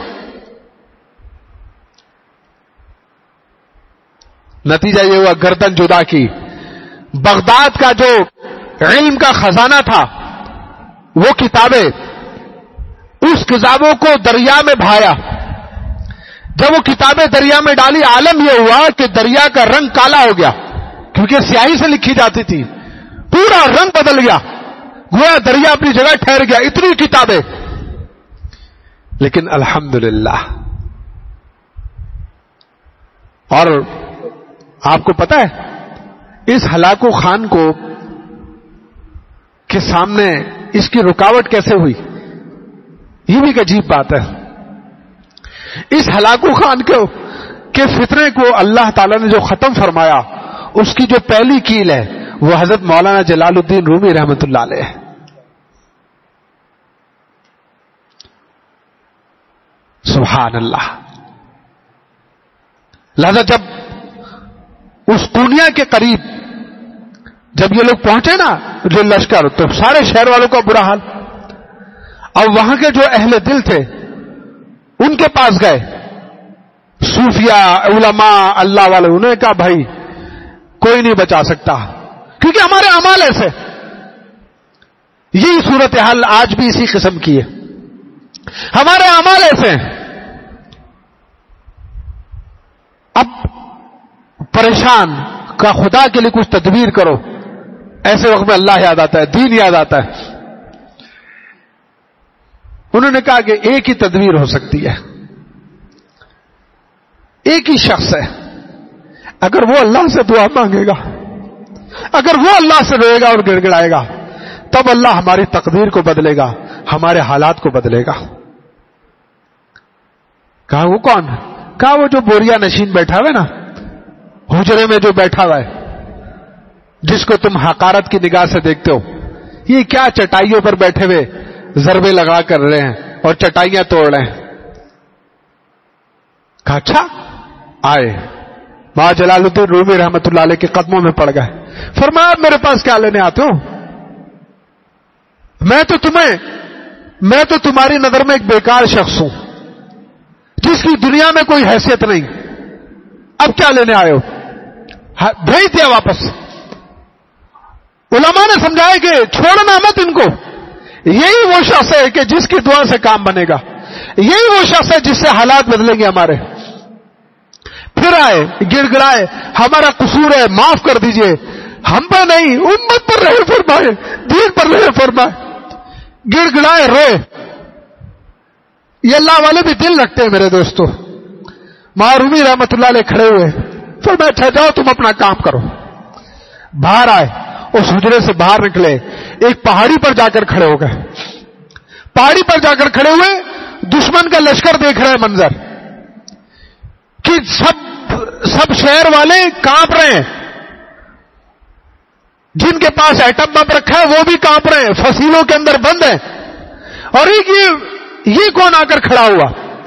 نتیجہ یہ ہوا گردن جدا کی. بغداد کا جو علم کا خزانہ تھا, وہ کتابیں, اس کتابوں کو دریا میں بہایا. جب وہ کتابیں دریا میں ڈالی, عالم یہ ہوا کہ دریا کا رنگ کالا ہو گیا, کیونکہ سیاہی سے لکھی جاتی تھی. پورا رنگ بدل گیا, گویا دریا اپنی جگہ ٹھہر گیا. اتنی کتابیں. لیکن الحمدللہ, اور آپ کو پتا ہے اس ہلاکو خان کو کے سامنے اس کی رکاوٹ کیسے ہوئی؟ یہ بھی ایک عجیب بات ہے. اس ہلاکو خان کے فتنے کو اللہ تعالیٰ نے جو ختم فرمایا, اس کی جو پہلی کیل ہے وہ حضرت مولانا جلال الدین رومی رحمۃ اللہ علیہ ہے. سبحان اللہ. لہذا جب اس پونیا کے قریب جب یہ لوگ پہنچے نا, جو لشکر, تو سارے شہر والوں کا برا حال. اب وہاں کے جو اہل دل تھے ان کے پاس گئے, صوفیاء, علماء, اللہ والے. انہوں نے کہا بھائی کوئی نہیں بچا سکتا, کیونکہ ہمارے اعمال ایسے. یہی صورتحال آج بھی اسی قسم کی ہے. ہمارے اعمال ایسے ہیں. اب پریشان کا خدا کے لیے کچھ تدبیر کرو. ایسے وقت میں اللہ یاد آتا ہے, دین یاد آتا ہے. انہوں نے کہا کہ ایک ہی تدبیر ہو سکتی ہے, ایک ہی شخص ہے, اگر وہ اللہ سے دعا مانگے گا, اگر وہ اللہ سے روئے گا اور گڑ گڑائے گا, تب اللہ ہماری تقدیر کو بدلے گا, ہمارے حالات کو بدلے گا. کہا وہ کون؟ کہا وہ جو بوریا نشین بیٹھا ہوا ہے نا, حجرے میں جو بیٹھا ہوا ہے, جس کو تم حقارت کی نگاہ سے دیکھتے ہو. یہ کیا چٹائیوں پر بیٹھے ہوئے ضربے لگا کر رہے ہیں اور چٹائیاں توڑ رہے ہیں. کہا اچھا. آئے ماں جلال الدین رومی رحمت اللہ علیہ کے قدموں میں پڑ گئے. فرمایا میرے پاس کیا لینے آتے ہو؟ میں تو تمہاری نظر میں ایک بیکار شخص ہوں جس کی دنیا میں کوئی حیثیت نہیں. اب کیا لینے آئے ہو؟ بھیج دیا واپس. علماء نے سمجھایا کہ چھوڑنا مت ان کو. یہی وہ شخص ہے کہ جس کی دعا سے کام بنے گا, یہی وہ شخص ہے جس سے حالات بدلیں گے ہمارے. پھر آئے, گڑ گڑائے, ہمارا قصور ہے, معاف کر دیجئے. ہم پر نہیں, امت پر رہے فرمائے, دین پر رہے فرمائے. گڑ گڑائے, روئے. یہ اللہ والے بھی دل رکھتے ہیں میرے دوستو. رومی رحمت اللہ علیہ کھڑے ہوئے, فرمایا اچھا جاؤ تم اپنا کام کرو. باہر آئے اس حجرے سے باہر نکلے, ایک پہاڑی پر جا کر کھڑے ہو گئے. پہاڑی پر جا کر کھڑے ہوئے, دشمن کا لشکر دیکھ رہے منظر کہ سب شہر والے کانپ رہے ہیں, جن کے پاس ایٹم بم رکھا ہے وہ بھی کانپ رہے ہیں, فصیلوں کے اندر بند ہیں, اور ایک یہ کون آ کر کھڑا ہوا.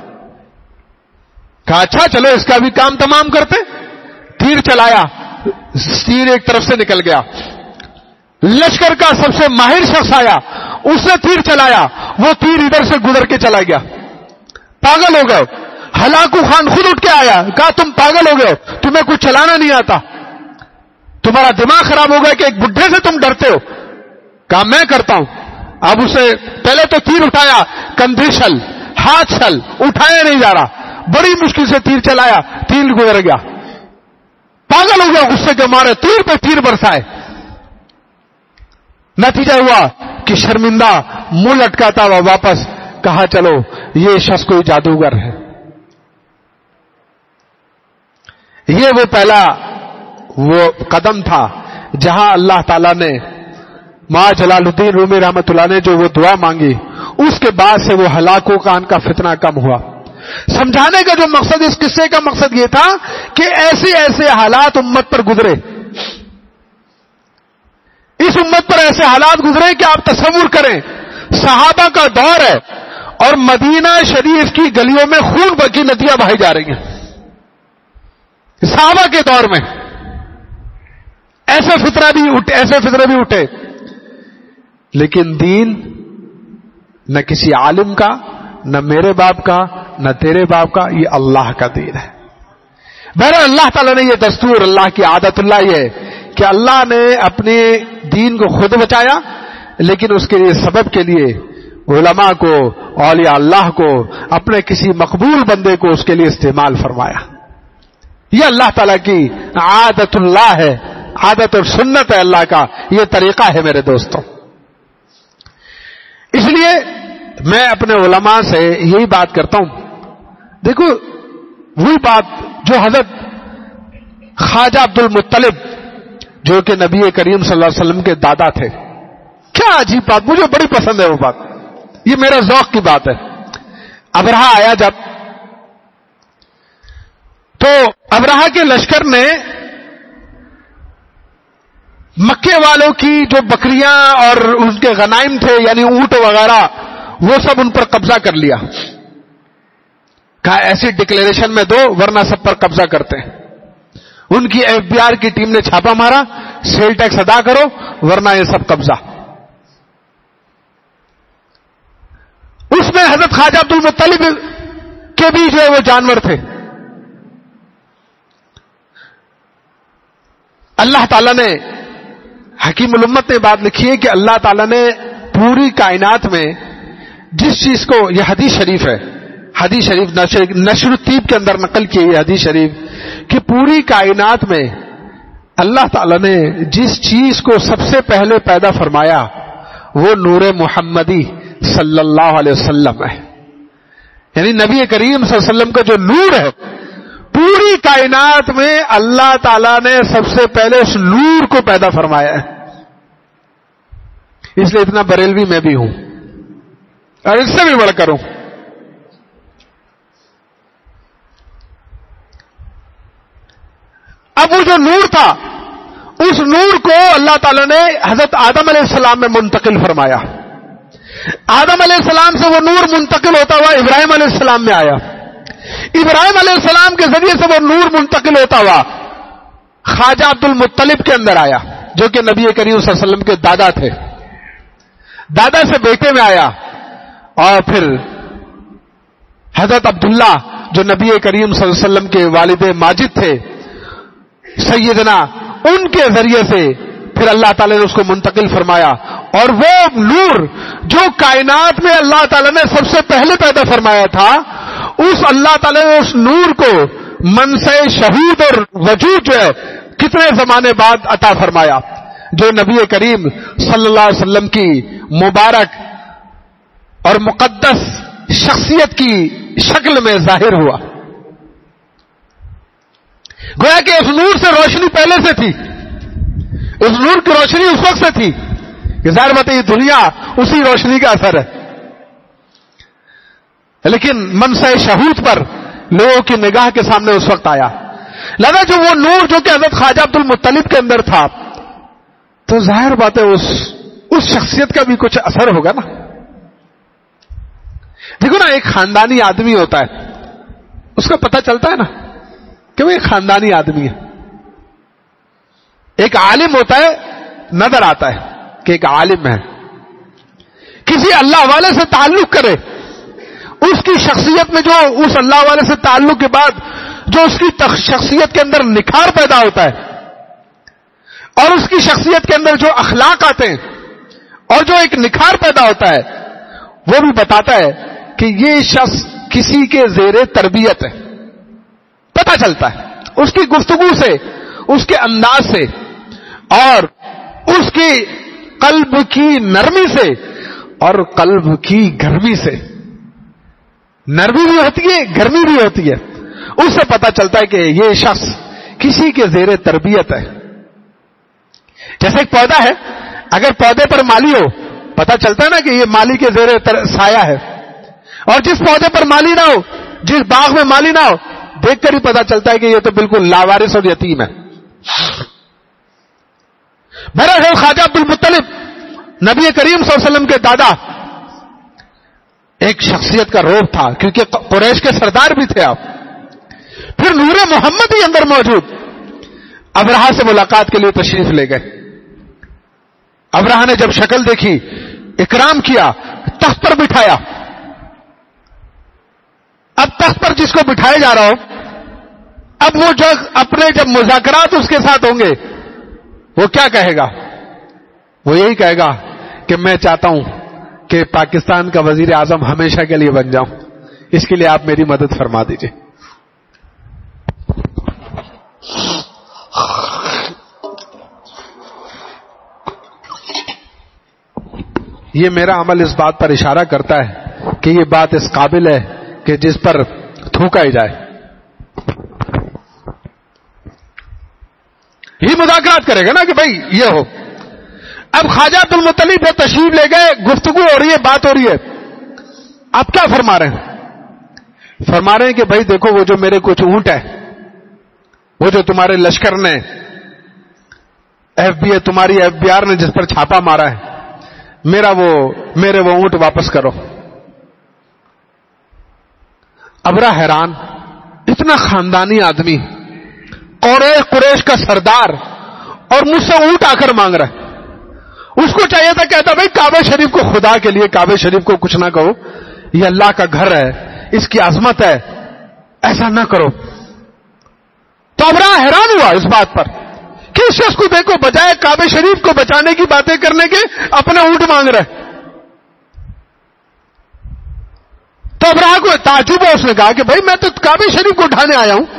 کہا اچھا چلو اس کا بھی کام تمام کرتے. تیر چلایا, تیر ایک طرف سے نکل گیا. لشکر کا سب سے ماہر شخص آیا, اس نے تیر چلایا, وہ تیر ادھر سے گزر کے چلا گیا. پاگل ہو گئے. ہلاکو خان خود اٹھ کے آیا, کہا تم پاگل ہو گئے ہو, تمہیں کچھ چلانا نہیں آتا, تمہارا دماغ خراب ہو گیا کہ ایک بڈھے سے تم ڈرتے ہو. کہا میں کرتا ہوں. اب اسے پہلے تو تیر اٹھایا, کندھی چھل, ہاتھ چھل, اٹھایا نہیں جا رہا, بڑی مشکل سے تیر چلایا, تیر گزر گیا. پاگل ہو گیا غصے کے مارے, تیر پہ تیر برسائے. نتیجہ ہوا کہ شرمندہ منہ لٹکاتا ہوا واپس. کہا چلو یہ شخص کوئی جادوگر ہے. یہ وہ پہلا وہ قدم تھا جہاں اللہ تعالیٰ نے ماں جلال الدین رومی رحمت اللہ نے جو وہ دعا مانگی, اس کے بعد سے وہ ہلاکو خان کا فتنہ کم ہوا. سمجھانے کا جو مقصد, اس قصے کا مقصد یہ تھا کہ ایسے حالات امت پر گزرے, اس امت پر ایسے حالات گزرے کہ آپ تصور کریں صحابہ کا دور ہے اور مدینہ شریف کی گلیوں میں خون کی ندیاں بہائی جا رہی ہیں. صحابہ کے دور میں ایسے فتنہ بھی اٹھے, لیکن دین نہ کسی عالم کا, نہ میرے باپ کا, نہ تیرے باپ کا, یہ اللہ کا دین ہے. بہرحال اللہ تعالیٰ نے یہ دستور, اللہ کی عادت اللہ یہ ہے کہ اللہ نے اپنے دین کو خود بچایا, لیکن اس کے لیے سبب کے لیے علماء کو, اولیاء اللہ کو, اپنے کسی مقبول بندے کو اس کے لیے استعمال فرمایا. یہ اللہ تعالیٰ کی عادت اللہ ہے, عادت اور سنت ہے اللہ کا, یہ طریقہ ہے میرے دوستوں. اس لیے میں اپنے علماء سے یہی بات کرتا ہوں. دیکھو وہی بات جو حضرت خواجہ عبد المطلب جو کہ نبی کریم صلی اللہ علیہ وسلم کے دادا تھے, کیا عجیب بات, مجھے بڑی پسند ہے وہ بات, یہ میرا ذوق کی بات ہے. ابرہہ آیا جب, تو ابرہہ کے لشکر نے مکے والوں کی جو بکریاں اور ان کے غنائم تھے یعنی اونٹ وغیرہ, وہ سب ان پر قبضہ کر لیا. کہا ایسی ڈکلیریشن میں دو ورنہ سب پر قبضہ کرتے ہیں. ان کی ایف بی آر کی ٹیم نے چھاپا مارا, سیل ٹیکس ادا کرو ورنہ یہ سب قبضہ. اس میں حضرت خواجہ عبد المطلب کے بھی جو ہے وہ جانور تھے. اللہ تعالیٰ نے, حکیم الامت نے بات لکھی ہے کہ اللہ تعالیٰ نے پوری کائنات میں جس چیز کو, یہ حدیث شریف ہے, حدیث شریف نشر الطیب کے اندر نقل کی ہے حدیث شریف, کہ پوری کائنات میں اللہ تعالیٰ نے جس چیز کو سب سے پہلے پیدا فرمایا وہ نور محمدی صلی اللہ علیہ وسلم ہے. یعنی نبی کریم صلی اللہ علیہ وسلم کا جو نور ہے, پوری کائنات میں اللہ تعالیٰ نے سب سے پہلے اس نور کو پیدا فرمایا ہے. اس لیے اتنا بریلوی میں بھی ہوں اور اس سے بھی بڑھ کر ہوں. اب وہ جو نور تھا, اس نور کو اللہ تعالیٰ نے حضرت آدم علیہ السلام میں منتقل فرمایا. آدم علیہ السلام سے وہ نور منتقل ہوتا ہوا ابراہیم علیہ السلام میں آیا. ابراہیم علیہ السلام کے ذریعے سے وہ نور منتقل ہوتا ہوا خواجہ عبد المطلب کے اندر آیا, جو کہ نبی کریم صلی اللہ علیہ وسلم کے دادا تھے. دادا سے بیٹے میں آیا, اور پھر حضرت عبداللہ جو نبی کریم صلی اللہ علیہ وسلم کے والد ماجد تھے سیدنا, ان کے ذریعے سے پھر اللہ تعالیٰ نے اس کو منتقل فرمایا. اور وہ نور جو کائنات میں اللہ تعالیٰ نے سب سے پہلے پیدا فرمایا تھا, اس اللہ تعالیٰ نے اس نور کو منصع شہود اور وجود جو ہے کتنے زمانے بعد عطا فرمایا, جو نبی کریم صلی اللہ علیہ وسلم کی مبارک اور مقدس شخصیت کی شکل میں ظاہر ہوا. گویا کہ اس نور سے روشنی پہلے سے تھی, اس نور کی روشنی اس وقت سے تھی کہ ظاہر بات ہے یہ دنیا اسی روشنی کا اثر ہے، لیکن منصع شہود پر لوگوں کی نگاہ کے سامنے اس وقت آیا. لگا جو وہ نور جو کہ حضرت خواجہ عبد المطلب کے اندر تھا، تو ظاہر بات ہے اس شخصیت کا بھی کچھ اثر ہوگا نا. دیکھو نا، ایک خاندانی آدمی ہوتا ہے، اس کا پتہ چلتا ہے نا کہ وہ ایک خاندانی آدمی ہے. ایک عالم ہوتا ہے، نظر آتا ہے کہ ایک عالم ہے. کسی اللہ والے سے تعلق کرے، اس کی شخصیت میں جو اس اللہ والے سے تعلق کے بعد جو اس کی شخصیت کے اندر نکھار پیدا ہوتا ہے، اور اس کی شخصیت کے اندر جو اخلاق آتے ہیں اور جو ایک نکھار پیدا ہوتا ہے، وہ بھی بتاتا ہے کہ یہ شخص کسی کے زیر تربیت ہے. پتہ چلتا ہے اس کی گفتگو سے، اس کے انداز سے، اور اس کی قلب کی نرمی سے اور قلب کی گرمی سے. نرمی بھی ہوتی ہے، گرمی بھی ہوتی ہے. اس سے پتہ چلتا ہے کہ یہ شخص کسی کے زیر تربیت ہے. جیسے ایک پودا ہے، اگر پودے پر مالی ہو، پتہ چلتا ہے نا کہ یہ مالی کے زیر سایہ ہے. اور جس پودے پر مالی نہ ہو، جس باغ میں مالی نہ ہو، دیکھ کر ہی پتہ چلتا ہے کہ یہ تو بالکل لاوارث اور یتیم ہے. بہرحال خواجہ عبد المطلب نبی کریم صلی اللہ علیہ وسلم کے دادا ایک شخصیت کا روپ تھا، کیونکہ قریش کے سردار بھی تھے آپ. پھر نور محمد ہی اندر موجود. ابرہہ سے ملاقات کے لیے تشریف لے گئے. ابرہہ نے جب شکل دیکھی، اکرام کیا، تخت پر بٹھایا. اب تخت پر جس کو بٹھایا جا رہا ہو، اب وہ جو اپنے جب مذاکرات اس کے ساتھ ہوں گے، وہ کیا کہے گا؟ وہ یہی کہے گا کہ میں چاہتا ہوں کہ پاکستان کا وزیر اعظم ہمیشہ کے لیے بن جاؤں، اس کے لیے آپ میری مدد فرما دیجئے. یہ میرا عمل اس بات پر اشارہ کرتا ہے کہ یہ بات اس قابل ہے کہ جس پر تھوکا ہی جائے. یہ مذاکرات کرے گا نا کہ بھائی یہ ہو. اب خواجہ عبد المطلب پہ تشریف لے گئے، گفتگو ہو رہی ہے، بات ہو رہی ہے. آپ کیا فرما رہے ہیں؟ فرما رہے ہیں کہ بھائی دیکھو، وہ جو میرے کچھ اونٹ ہے، وہ جو تمہارے لشکر نے، تمہاری ایف بی آر نے جس پر چھاپا مارا ہے، میرے وہ اونٹ واپس کرو. ابرہ حیران، اتنا خاندانی آدمی، قریش کا سردار، اور مجھ سے اونٹ آ کر مانگ رہا ہے. اس کو چاہیے تھا، کہتا بھائی کعبہ شریف کو، خدا کے لیے کعبہ شریف کو کچھ نہ کہو، یہ اللہ کا گھر ہے، اس کی عظمت ہے، ایسا نہ کرو. تو ابرہ حیران ہوا اس بات پر کہ اس شخص کو دیکھو، بجائے کعبہ شریف کو بچانے کی باتیں کرنے کے اپنا اونٹ مانگ رہے. تو ابرہ کو تعجب ہے. اس نے کہا کہ بھائی میں تو کعبہ شریف کو اٹھانے آیا ہوں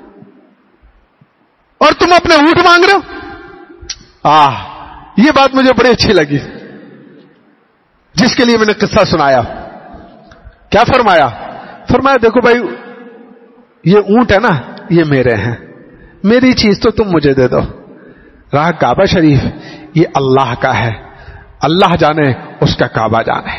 اور تم اپنے اونٹ مانگ رہے ہو. یہ بات مجھے بڑی اچھی لگی، جس کے لیے میں نے قصہ سنایا. کیا فرمایا؟ فرمایا دیکھو بھائی، یہ اونٹ ہے نا، یہ میرے ہیں، میری چیز تو تم مجھے دے دو. رہا کعبہ شریف، یہ اللہ کا ہے، اللہ جانے اس کا کعبہ جانے.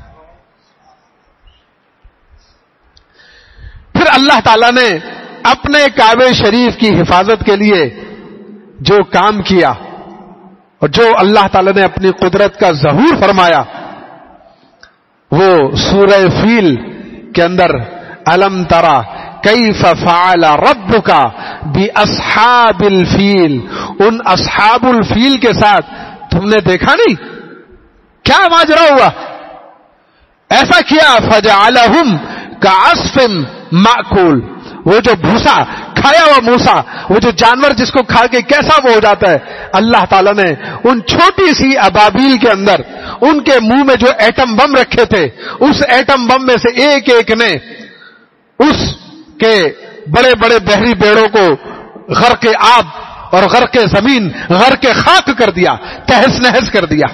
پھر اللہ تعالیٰ نے اپنے کعبہ شریف کی حفاظت کے لیے جو کام کیا، اور جو اللہ تعالیٰ نے اپنی قدرت کا ظہور فرمایا، وہ سورہ فیل کے اندر الم ترى کیف فعل ربک باصحاب الفیل، ان اصحاب الفیل کے ساتھ تم نے دیکھا نہیں کیا ماجرا ہوا؟ ایسا کیا فجعلہم کعصف مأکول، وہ جو بھوسا کھایا ہوا موسا، وہ جو جانور جس کو کھا کے کیسا وہ ہو جاتا ہے، اللہ تعالیٰ نے ان چھوٹی سی ابابیل کے اندر ان کے منہ میں جو ایٹم بم رکھے تھے، اس ایٹم بم میں سے ایک ایک نے اس کے بڑے بڑے بحری بیڑوں کو غرق آب اور غرق زمین، غرق خاک کر دیا، تہس نہس کر دیا.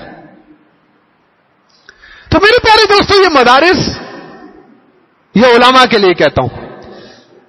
تو میرے پیارے دوستو، یہ مدارس، یہ علماء کے لیے کہتا ہوں،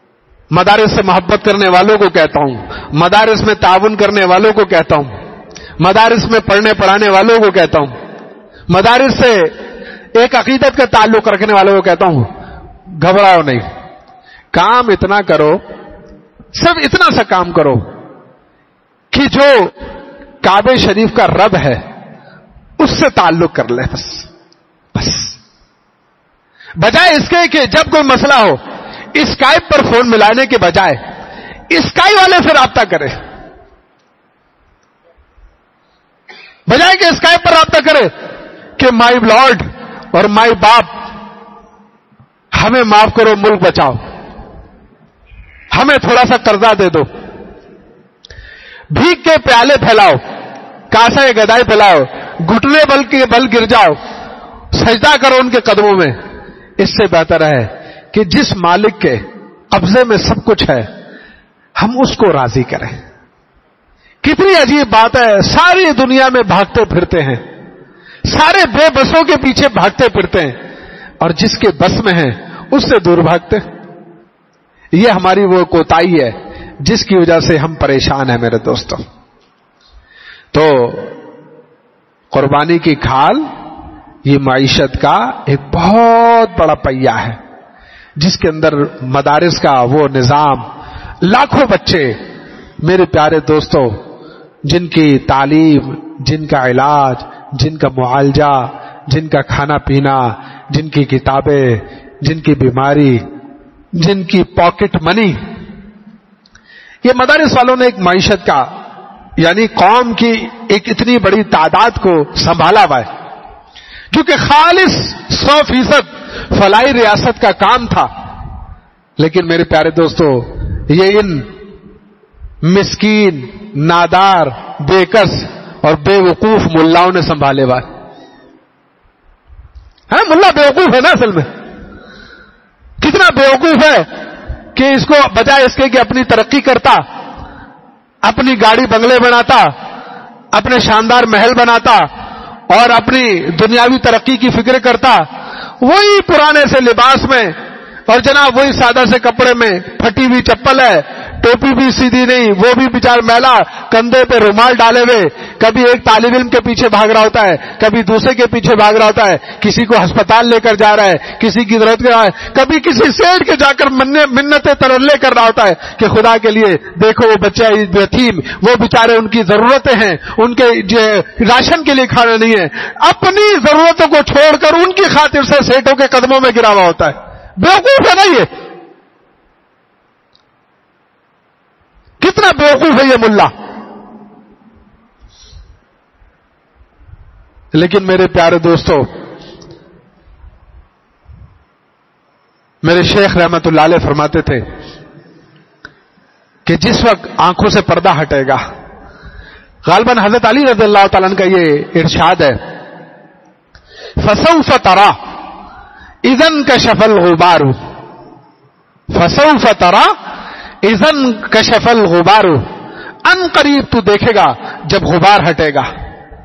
مدارس سے محبت کرنے والوں کو کہتا ہوں، مدارس میں تعاون کرنے والوں کو کہتا ہوں، مدارس میں پڑھنے پڑھانے والوں کو کہتا ہوں, مدارس سے ایک عقیدت کا تعلق رکھنے والوں کو کہتا ہوں, گھبراؤ نہیں, کام اتنا کرو, صرف اتنا سا کام کرو کہ جو کعبہ شریف کا رب ہے اس سے تعلق کر لے, بس بجائے اس کے کہ جب کوئی مسئلہ ہو اسکائپ پر فون ملانے کے بجائے اسکائی والے سے رابطہ کرے, بجائے کہ اسکائپ پر رابطہ کرے کہ مائی لارڈ اور مائی باپ ہمیں معاف کرو, ملک بچاؤ, ہمیں تھوڑا سا قرضہ دے دو, بھیک کے پیالے پھیلاؤ, کاسے گدائی پھیلاؤ, گھٹنے بل گر جاؤ, سجدہ کرو ان کے قدموں میں. اس سے بہتر ہے کہ جس مالک کے قبضے میں سب کچھ ہے ہم اس کو راضی کریں. کتنی عجیب بات ہے, ساری دنیا میں بھاگتے پھرتے ہیں, سارے بے بسوں کے پیچھے بھاگتے پھرتے ہیں, اور جس کے بس میں ہیں اس سے دور بھاگتے. یہ ہماری وہ کوتاہی ہے جس کی وجہ سے ہم پریشان ہیں میرے دوستوں. تو قربانی کی کھال یہ معیشت کا ایک بہت بڑا پہیہ ہے جس کے اندر مدارس کا وہ نظام, لاکھوں بچے میرے پیارے دوستوں جن کی تعلیم, جن کا علاج, جن کا معالجہ, جن کا کھانا پینا, جن کی کتابیں, جن کی بیماری, جن کی پاکٹ منی, یہ مدارس والوں نے ایک معیشت کا یعنی قوم کی ایک اتنی بڑی تعداد کو سنبھالا ہوا ہے کیونکہ خالص 100% فلاحی ریاست کا کام تھا. لیکن میرے پیارے دوستو یہ ان مسکین, نادار, بےکس اور بے وقوف ملاؤں نے سنبھالے ہوا ہے. ملا بیوقوف ہے نا اصل میں, کتنا بیوقوف ہے کہ اس کو بجائے اس کے کہ اپنی ترقی کرتا, اپنی گاڑی بنگلے بناتا, اپنے شاندار محل بناتا اور اپنی دنیاوی ترقی کی فکر کرتا, وہی پرانے سے لباس میں اور جناب وہی سادہ سے کپڑے میں, پھٹی ہوئی چپل ہے, ٹوپی بھی سیدھی نہیں, وہ بھی بیچار میلا, کندھے پہ رومال ڈالے ہوئے, کبھی ایک طالب علم کے پیچھے بھاگ رہا ہوتا ہے, کبھی دوسرے کے پیچھے بھاگ رہا ہوتا ہے, کسی کو ہسپتال لے کر جا رہا ہے, کسی کی ضرورت کر رہا ہے, کبھی کسی سیٹ کے جا کر منتیں ترلے کر رہا ہوتا ہے کہ خدا کے لیے دیکھو وہ بچہ یتیم, وہ بیچارے ان کی ضرورتیں ہیں, ان کے راشن کے لیے کھانا نہیں ہے, اپنی ضرورتوں کو چھوڑ کر ان کی خاطر سے سیٹوں کے قدموں میں گرا ہوا ہوتا ہے. بیوقوف ہے نا یہ, کتنا بیوقوف ہے یہ ملا. لیکن میرے پیارے دوستو میرے شیخ رحمت اللہ علیہ فرماتے تھے کہ جس وقت آنکھوں سے پردہ ہٹے گا, غالباً حضرت علی رضی اللہ تعالیٰ عنہ کا یہ ارشاد ہے, فسوف ترى اذا انكشف الغبار, فسوف ترى اذا انكشف الغبار, ان قریب تو دیکھے گا جب غبار ہٹے گا.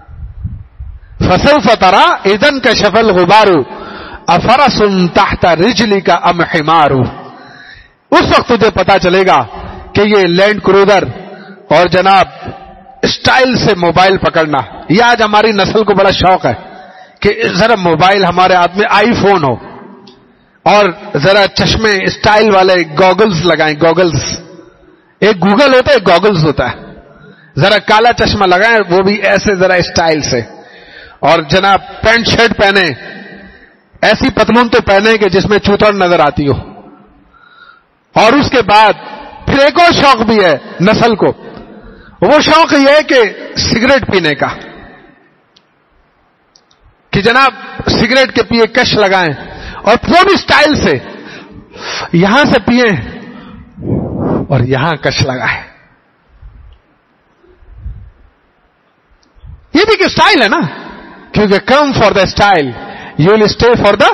فسوف ترى اذا انكشف الغبار افرس تحت رجلك ام حمار, اس وقت تجھے پتا چلے گا کہ یہ لینڈ کروزر اور جناب اسٹائل سے موبائل پکڑنا, یہ آج ہماری نسل کو بڑا شوق ہے کہ ذرا موبائل ہمارے ہاتھ میں آئی فون ہو اور ذرا چشمے اسٹائل والے گوگلز لگائیں. گوگلز, ایک گوگل ہوتا ہے, گوگلز ہوتا ہے, ذرا کالا چشمہ لگائیں وہ بھی ایسے ذرا اسٹائل سے, اور جناب پینٹ شرٹ پہنے, ایسی پتلون تو پہنے کہ جس میں چوتڑ نظر آتی ہو. اور اس کے بعد پھر ایک اور شوق بھی ہے نسل کو, وہ شوق یہ ہے کہ سگریٹ پینے کا, کہ جناب سگریٹ کے پیے کش لگائیں اور وہ بھی سٹائل سے, یہاں سے پیئیں اور یہاں کش لگائیں. یہ بھی کہ سٹائل ہے نا, کیونکہ come for the style you will stay for the,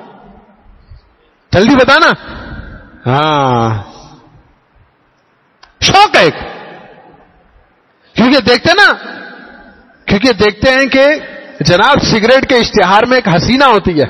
جلدی بتانا. ہاں شوق ہے ایک, کیونکہ دیکھتے ہیں کہ جناب سگریٹ کے اشتہار میں ایک حسینہ ہوتی ہے,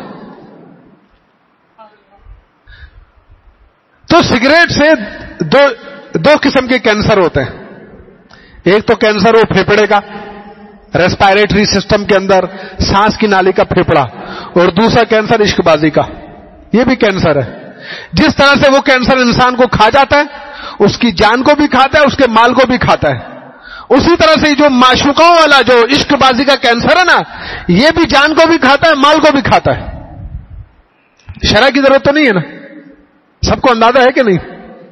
تو سگریٹ سے دو قسم کے کینسر ہوتے ہیں. ایک تو کینسر وہ پھیپھڑے کا, ریسپائریٹری سسٹم کے اندر سانس کی نالی کا پھیپڑا، اور دوسرا کینسر عشق بازی کا، یہ بھی کینسر ہے۔ جس طرح سے وہ کینسر انسان کو کھا جاتا ہے، اس کی جان کو بھی کھاتا ہے، اس کے مال کو بھی کھاتا ہے، اسی طرح سے جو معشوقوں والا جو عشق بازی کا کینسر ہے نا، یہ بھی جان کو بھی کھاتا ہے، مال کو بھی کھاتا ہے۔ شرع کی ضرورت تو نہیں ہے نا، سب کو اندازہ ہے کہ نہیں؟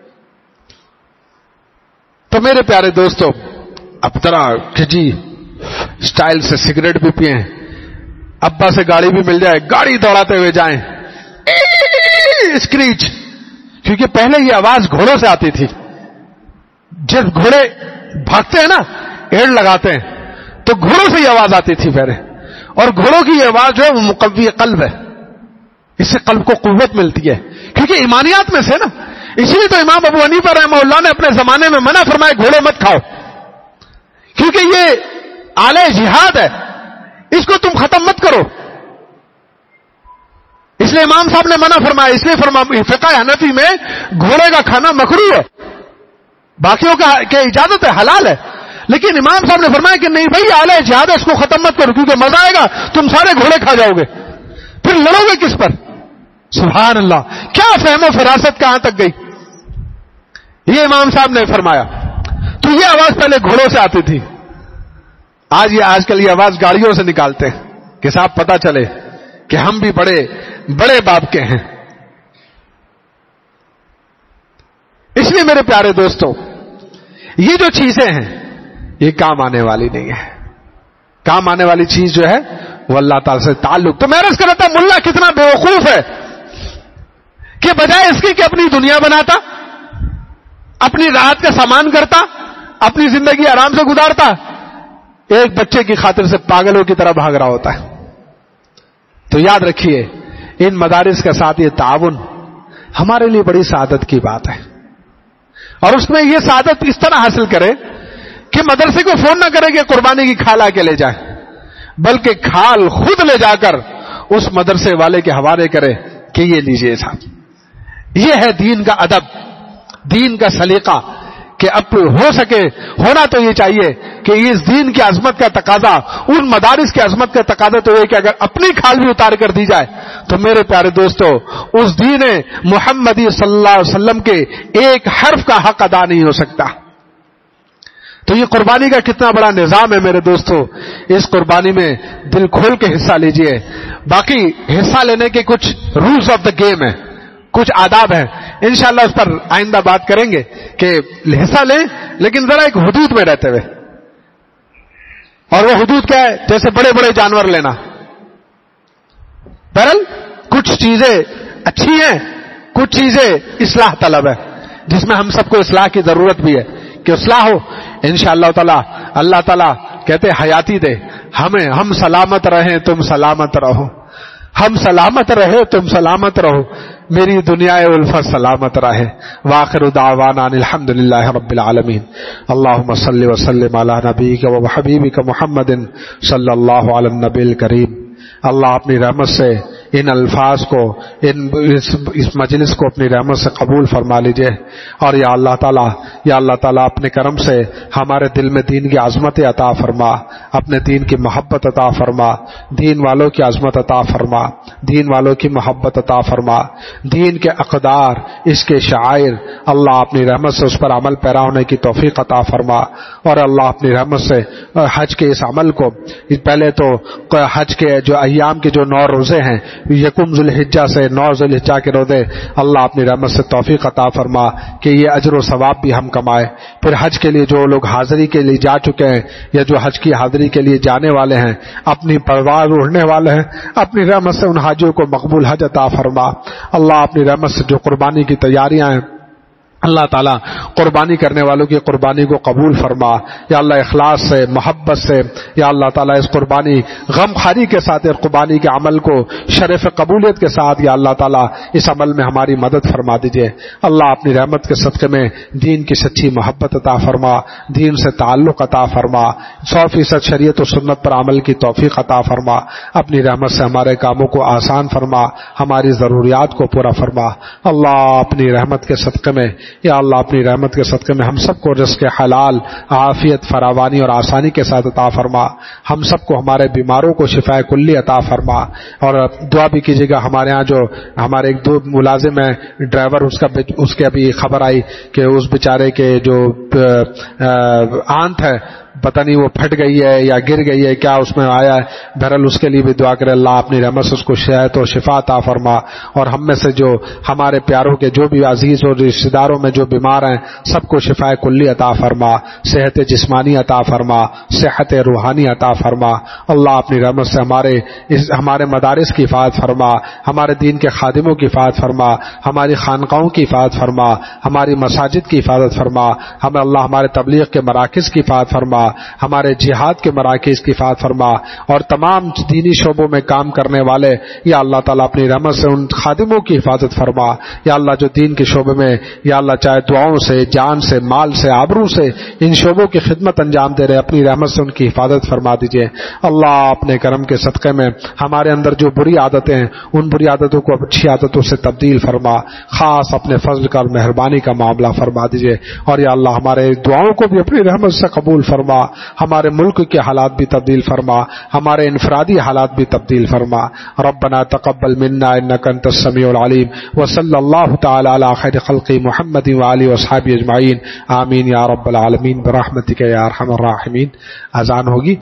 تو میرے پیارے دوستو، اب طرح کہ جی سٹائل سے سگریٹ بھی پئیں، ابا سے گاڑی بھی مل جائے، گاڑی دوڑاتے ہوئے جائیں، اسکریچ، کیونکہ پہلے یہ آواز گھوڑوں سے آتی تھی۔ جب گھوڑے بھاگتے ہیں نا، ایڑ لگاتے ہیں، تو گھوڑوں سے یہ آواز آتی تھی پہلے، اور گھوڑوں کی یہ آواز جو ہے وہ مقوی قلب ہے، اس سے قلب کو قوت ملتی ہے، کیونکہ ایمانیات میں سے نا۔ اسی لیے تو امام ابو حنیفہ رحمہ اللہ نے اپنے زمانے میں منع فرمایا گھوڑے مت کھاؤ، کیونکہ یہ آلے جہاد ہے، اس کو تم ختم مت کرو۔ اس لیے امام صاحب نے منع فرمایا، اس لیے فقہ حنفی میں گھوڑے کا کھانا مکروہ ہے، باقیوں کا کہ اجازت ہے، حلال ہے، لیکن امام صاحب نے فرمایا کہ نہیں بھائی آلے جہاد ہے، اس کو ختم مت کرو، کیونکہ مزہ آئے گا، تم سارے گھوڑے کھا جاؤ گے، پھر لڑو گے کس پر؟ سبحان اللہ، کیا فہم و فراست کہاں تک گئی؟ یہ امام صاحب نے فرمایا۔ تو یہ آواز پہلے گھوڑوں سے آتی تھی، آج کل یہ آواز گاڑیوں سے نکالتے ہیں کہ صاحب پتہ چلے کہ ہم بھی بڑے بڑے باپ کے ہیں۔ اس لیے میرے پیارے دوستو، یہ جو چیزیں ہیں یہ کام آنے والی نہیں ہے۔ کام آنے والی چیز جو ہے وہ اللہ تعالی سے تعلق۔ تو میں عرض کر رہا تھا ملا کتنا بیوقوف ہے کہ بجائے اس کی کہ اپنی دنیا بناتا، اپنی راحت کا سامان کرتا، اپنی زندگی آرام سے گزارتا، ایک بچے کی خاطر سے پاگلوں کی طرح بھاگ رہا ہوتا ہے۔ تو یاد رکھیے، ان مدارس کے ساتھ یہ تعاون ہمارے لیے بڑی سعادت کی بات ہے، اور اس میں یہ سعادت اس طرح حاصل کرے کہ مدرسے کو فون نہ کرے کہ قربانی کی کھال آ کے لے جائے، بلکہ کھال خود لے جا کر اس مدرسے والے کے حوالے کرے کہ یہ لیجئے صاحب۔ یہ ہے دین کا ادب، دین کا سلیقہ، کہ اب ہو سکے ہونا تو یہ چاہیے کہ اس دین کی عظمت کا تقاضا، ان مدارس کی عظمت کا تقاضا تو یہ کہ اگر اپنی کھال بھی اتار کر دی جائے تو میرے پیارے دوستو اس دین محمدی صلی اللہ علیہ وسلم کے ایک حرف کا حق ادا نہیں ہو سکتا۔ تو یہ قربانی کا کتنا بڑا نظام ہے میرے دوستو، اس قربانی میں دل کھول کے حصہ لیجئے۔ باقی حصہ لینے کے کچھ رولز آف دا گیم ہیں، کچھ آداب ہیں، انشاءاللہ اس پر آئندہ بات کریں گے کہ حصہ لیں لیکن ذرا ایک حدود میں رہتے ہوئے۔ اور وہ حدود کیا ہے؟ جیسے بڑے بڑے جانور لینا۔ بہرحال کچھ چیزیں اچھی ہیں، کچھ چیزیں اصلاح طلب ہے، جس میں ہم سب کو اصلاح کی ضرورت بھی ہے کہ اصلاح ہو۔ انشاءاللہ تعالی اللہ تعالی کہتے حیاتی دے ہمیں، ہم سلامت رہیں تم سلامت رہو، ہم سلامت رہے تم سلامت رہو، میری دنیا الفت سلامت رہے۔ وآخر دعوانا الحمدللہ رب العالمین۔ اللہم صلی وسلم علی نبیک و حبیبک محمد صلی اللہ علی النبی الکریم۔ اللہ اپنی رحمت سے ان الفاظ کو، اس مجلس کو اپنی رحمت سے قبول فرما لیجئے، اور یا اللہ تعالیٰ اپنے کرم سے ہمارے دل میں دین کی عظمت عطا فرما، اپنے دین کی محبت عطا فرما، دین والوں کی عظمت عطا فرما، دین والوں کی محبت عطا فرما، دین کے اقدار، اس کے شعائر اللہ اپنی رحمت سے اس پر عمل پیرا ہونے کی توفیق عطا فرما، اور اللہ اپنی رحمت سے حج کے اس عمل کو، پہلے تو حج کے جو ایام کے جو 9 روزے ہیں، یکم ذوالحجہ سے 9 ذوالحجہ کے روزے، اللہ اپنی رحمت سے توفیق عطا فرما کہ یہ اجر و ثواب بھی ہم کمائے۔ پھر حج کے لیے جو لوگ حاضری کے لیے جا چکے ہیں یا جو حج کی حاضری کے لیے جانے والے ہیں، اپنی پرواز اڑنے والے ہیں، اپنی رحمت سے ان حاجیوں کو مقبول حج عطا فرما۔ اللہ اپنی رحمت سے جو قربانی کی تیاریاں ہیں، اللہ تعالیٰ قربانی کرنے والوں کی قربانی کو قبول فرما، یا اللہ اخلاص سے، محبت سے، یا اللہ تعالیٰ اس قربانی غم خاری کے ساتھ قربانی کے عمل کو شرف قبولیت کے ساتھ یا اللہ تعالیٰ اس عمل میں ہماری مدد فرما دیجئے۔ اللہ اپنی رحمت کے صدقے میں دین کی سچی محبت عطا فرما، دین سے تعلق عطا فرما، 100% شریعت و سنت پر عمل کی توفیق عطا فرما، اپنی رحمت سے ہمارے کاموں کو آسان فرما، ہماری ضروریات کو پورا فرما۔ اللہ اپنی رحمت کے صدقے میں یا اللہ اپنی رحمت کے صدقے میں ہم سب کو رزق حلال، عافیت، فراوانی اور آسانی کے ساتھ عطا فرما. ہم سب کو ہمارے بیماروں کو شفاء کلی عطا فرما. اور دعا بھی کیجیے گا ہمارے ہاں جو ہمارے ایک دو ملازم ہیں ڈرائیور، اس کے ابھی خبر آئی کہ اس بیچارے کے جو آنت ہے پتہ نہیں وہ پھٹ گئی ہے یا گر گئی ہے، کیا اس میں آیا ہے. بہرحال اس کے لیے بھی دعا کرے اللہ اپنی رحمت سے اس کو صحت اور شفا عطا فرما. اور ہم میں سے جو ہمارے پیاروں کے جو بھی عزیز اور رشتہ داروں میں جو بیمار ہیں سب کو شفا کلی عطا فرما، صحت جسمانی عطا فرما، صحت روحانی عطا فرما. اللہ اپنی رحمت سے ہمارے مدارس کی حفاظت فرما، ہمارے دین کے خادموں کی حفاظت فرما، ہماری خانقاہوں کی حفاظت فرما، ہماری مساجد کی حفاظت فرما. ہمیں اللہ ہمارے تبلیغ کے مراکز کی حفاظت فرما، ہمارے جہاد کے مراکز کی حفاظت فرما. اور تمام دینی شعبوں میں کام کرنے والے یا اللہ تعالیٰ اپنی رحمت سے ان خادموں کی حفاظت فرما. یا اللہ جو دین کے شعبے میں یا اللہ چاہے دعاؤں سے، جان سے، مال سے، آبرو سے ان شعبوں کی خدمت انجام دے رہے اپنی رحمت سے ان کی حفاظت فرما دیجئے. اللہ اپنے کرم کے صدقے میں ہمارے اندر جو بری عادتیں ہیں ان بری عادتوں کو اچھی عادتوں سے تبدیل فرما. خاص اپنے فضل کا اور مہربانی کا معاملہ فرما دیجئے. اور یا اللہ ہمارے دعاؤں کو بھی اپنی رحمت سے قبول فرما، ہمارے ملک کے حالات بھی تبدیل فرما، ہمارے انفرادی حالات بھی تبدیل فرما. ربنا تقبل منا انك انت السميع العليم وصلى الله تعالى على خير خلق محمد وآله وصحبه اجمعين. آمین یا رب العالمین برحمتک یا ارحم الراحمین. اذان ہوگی.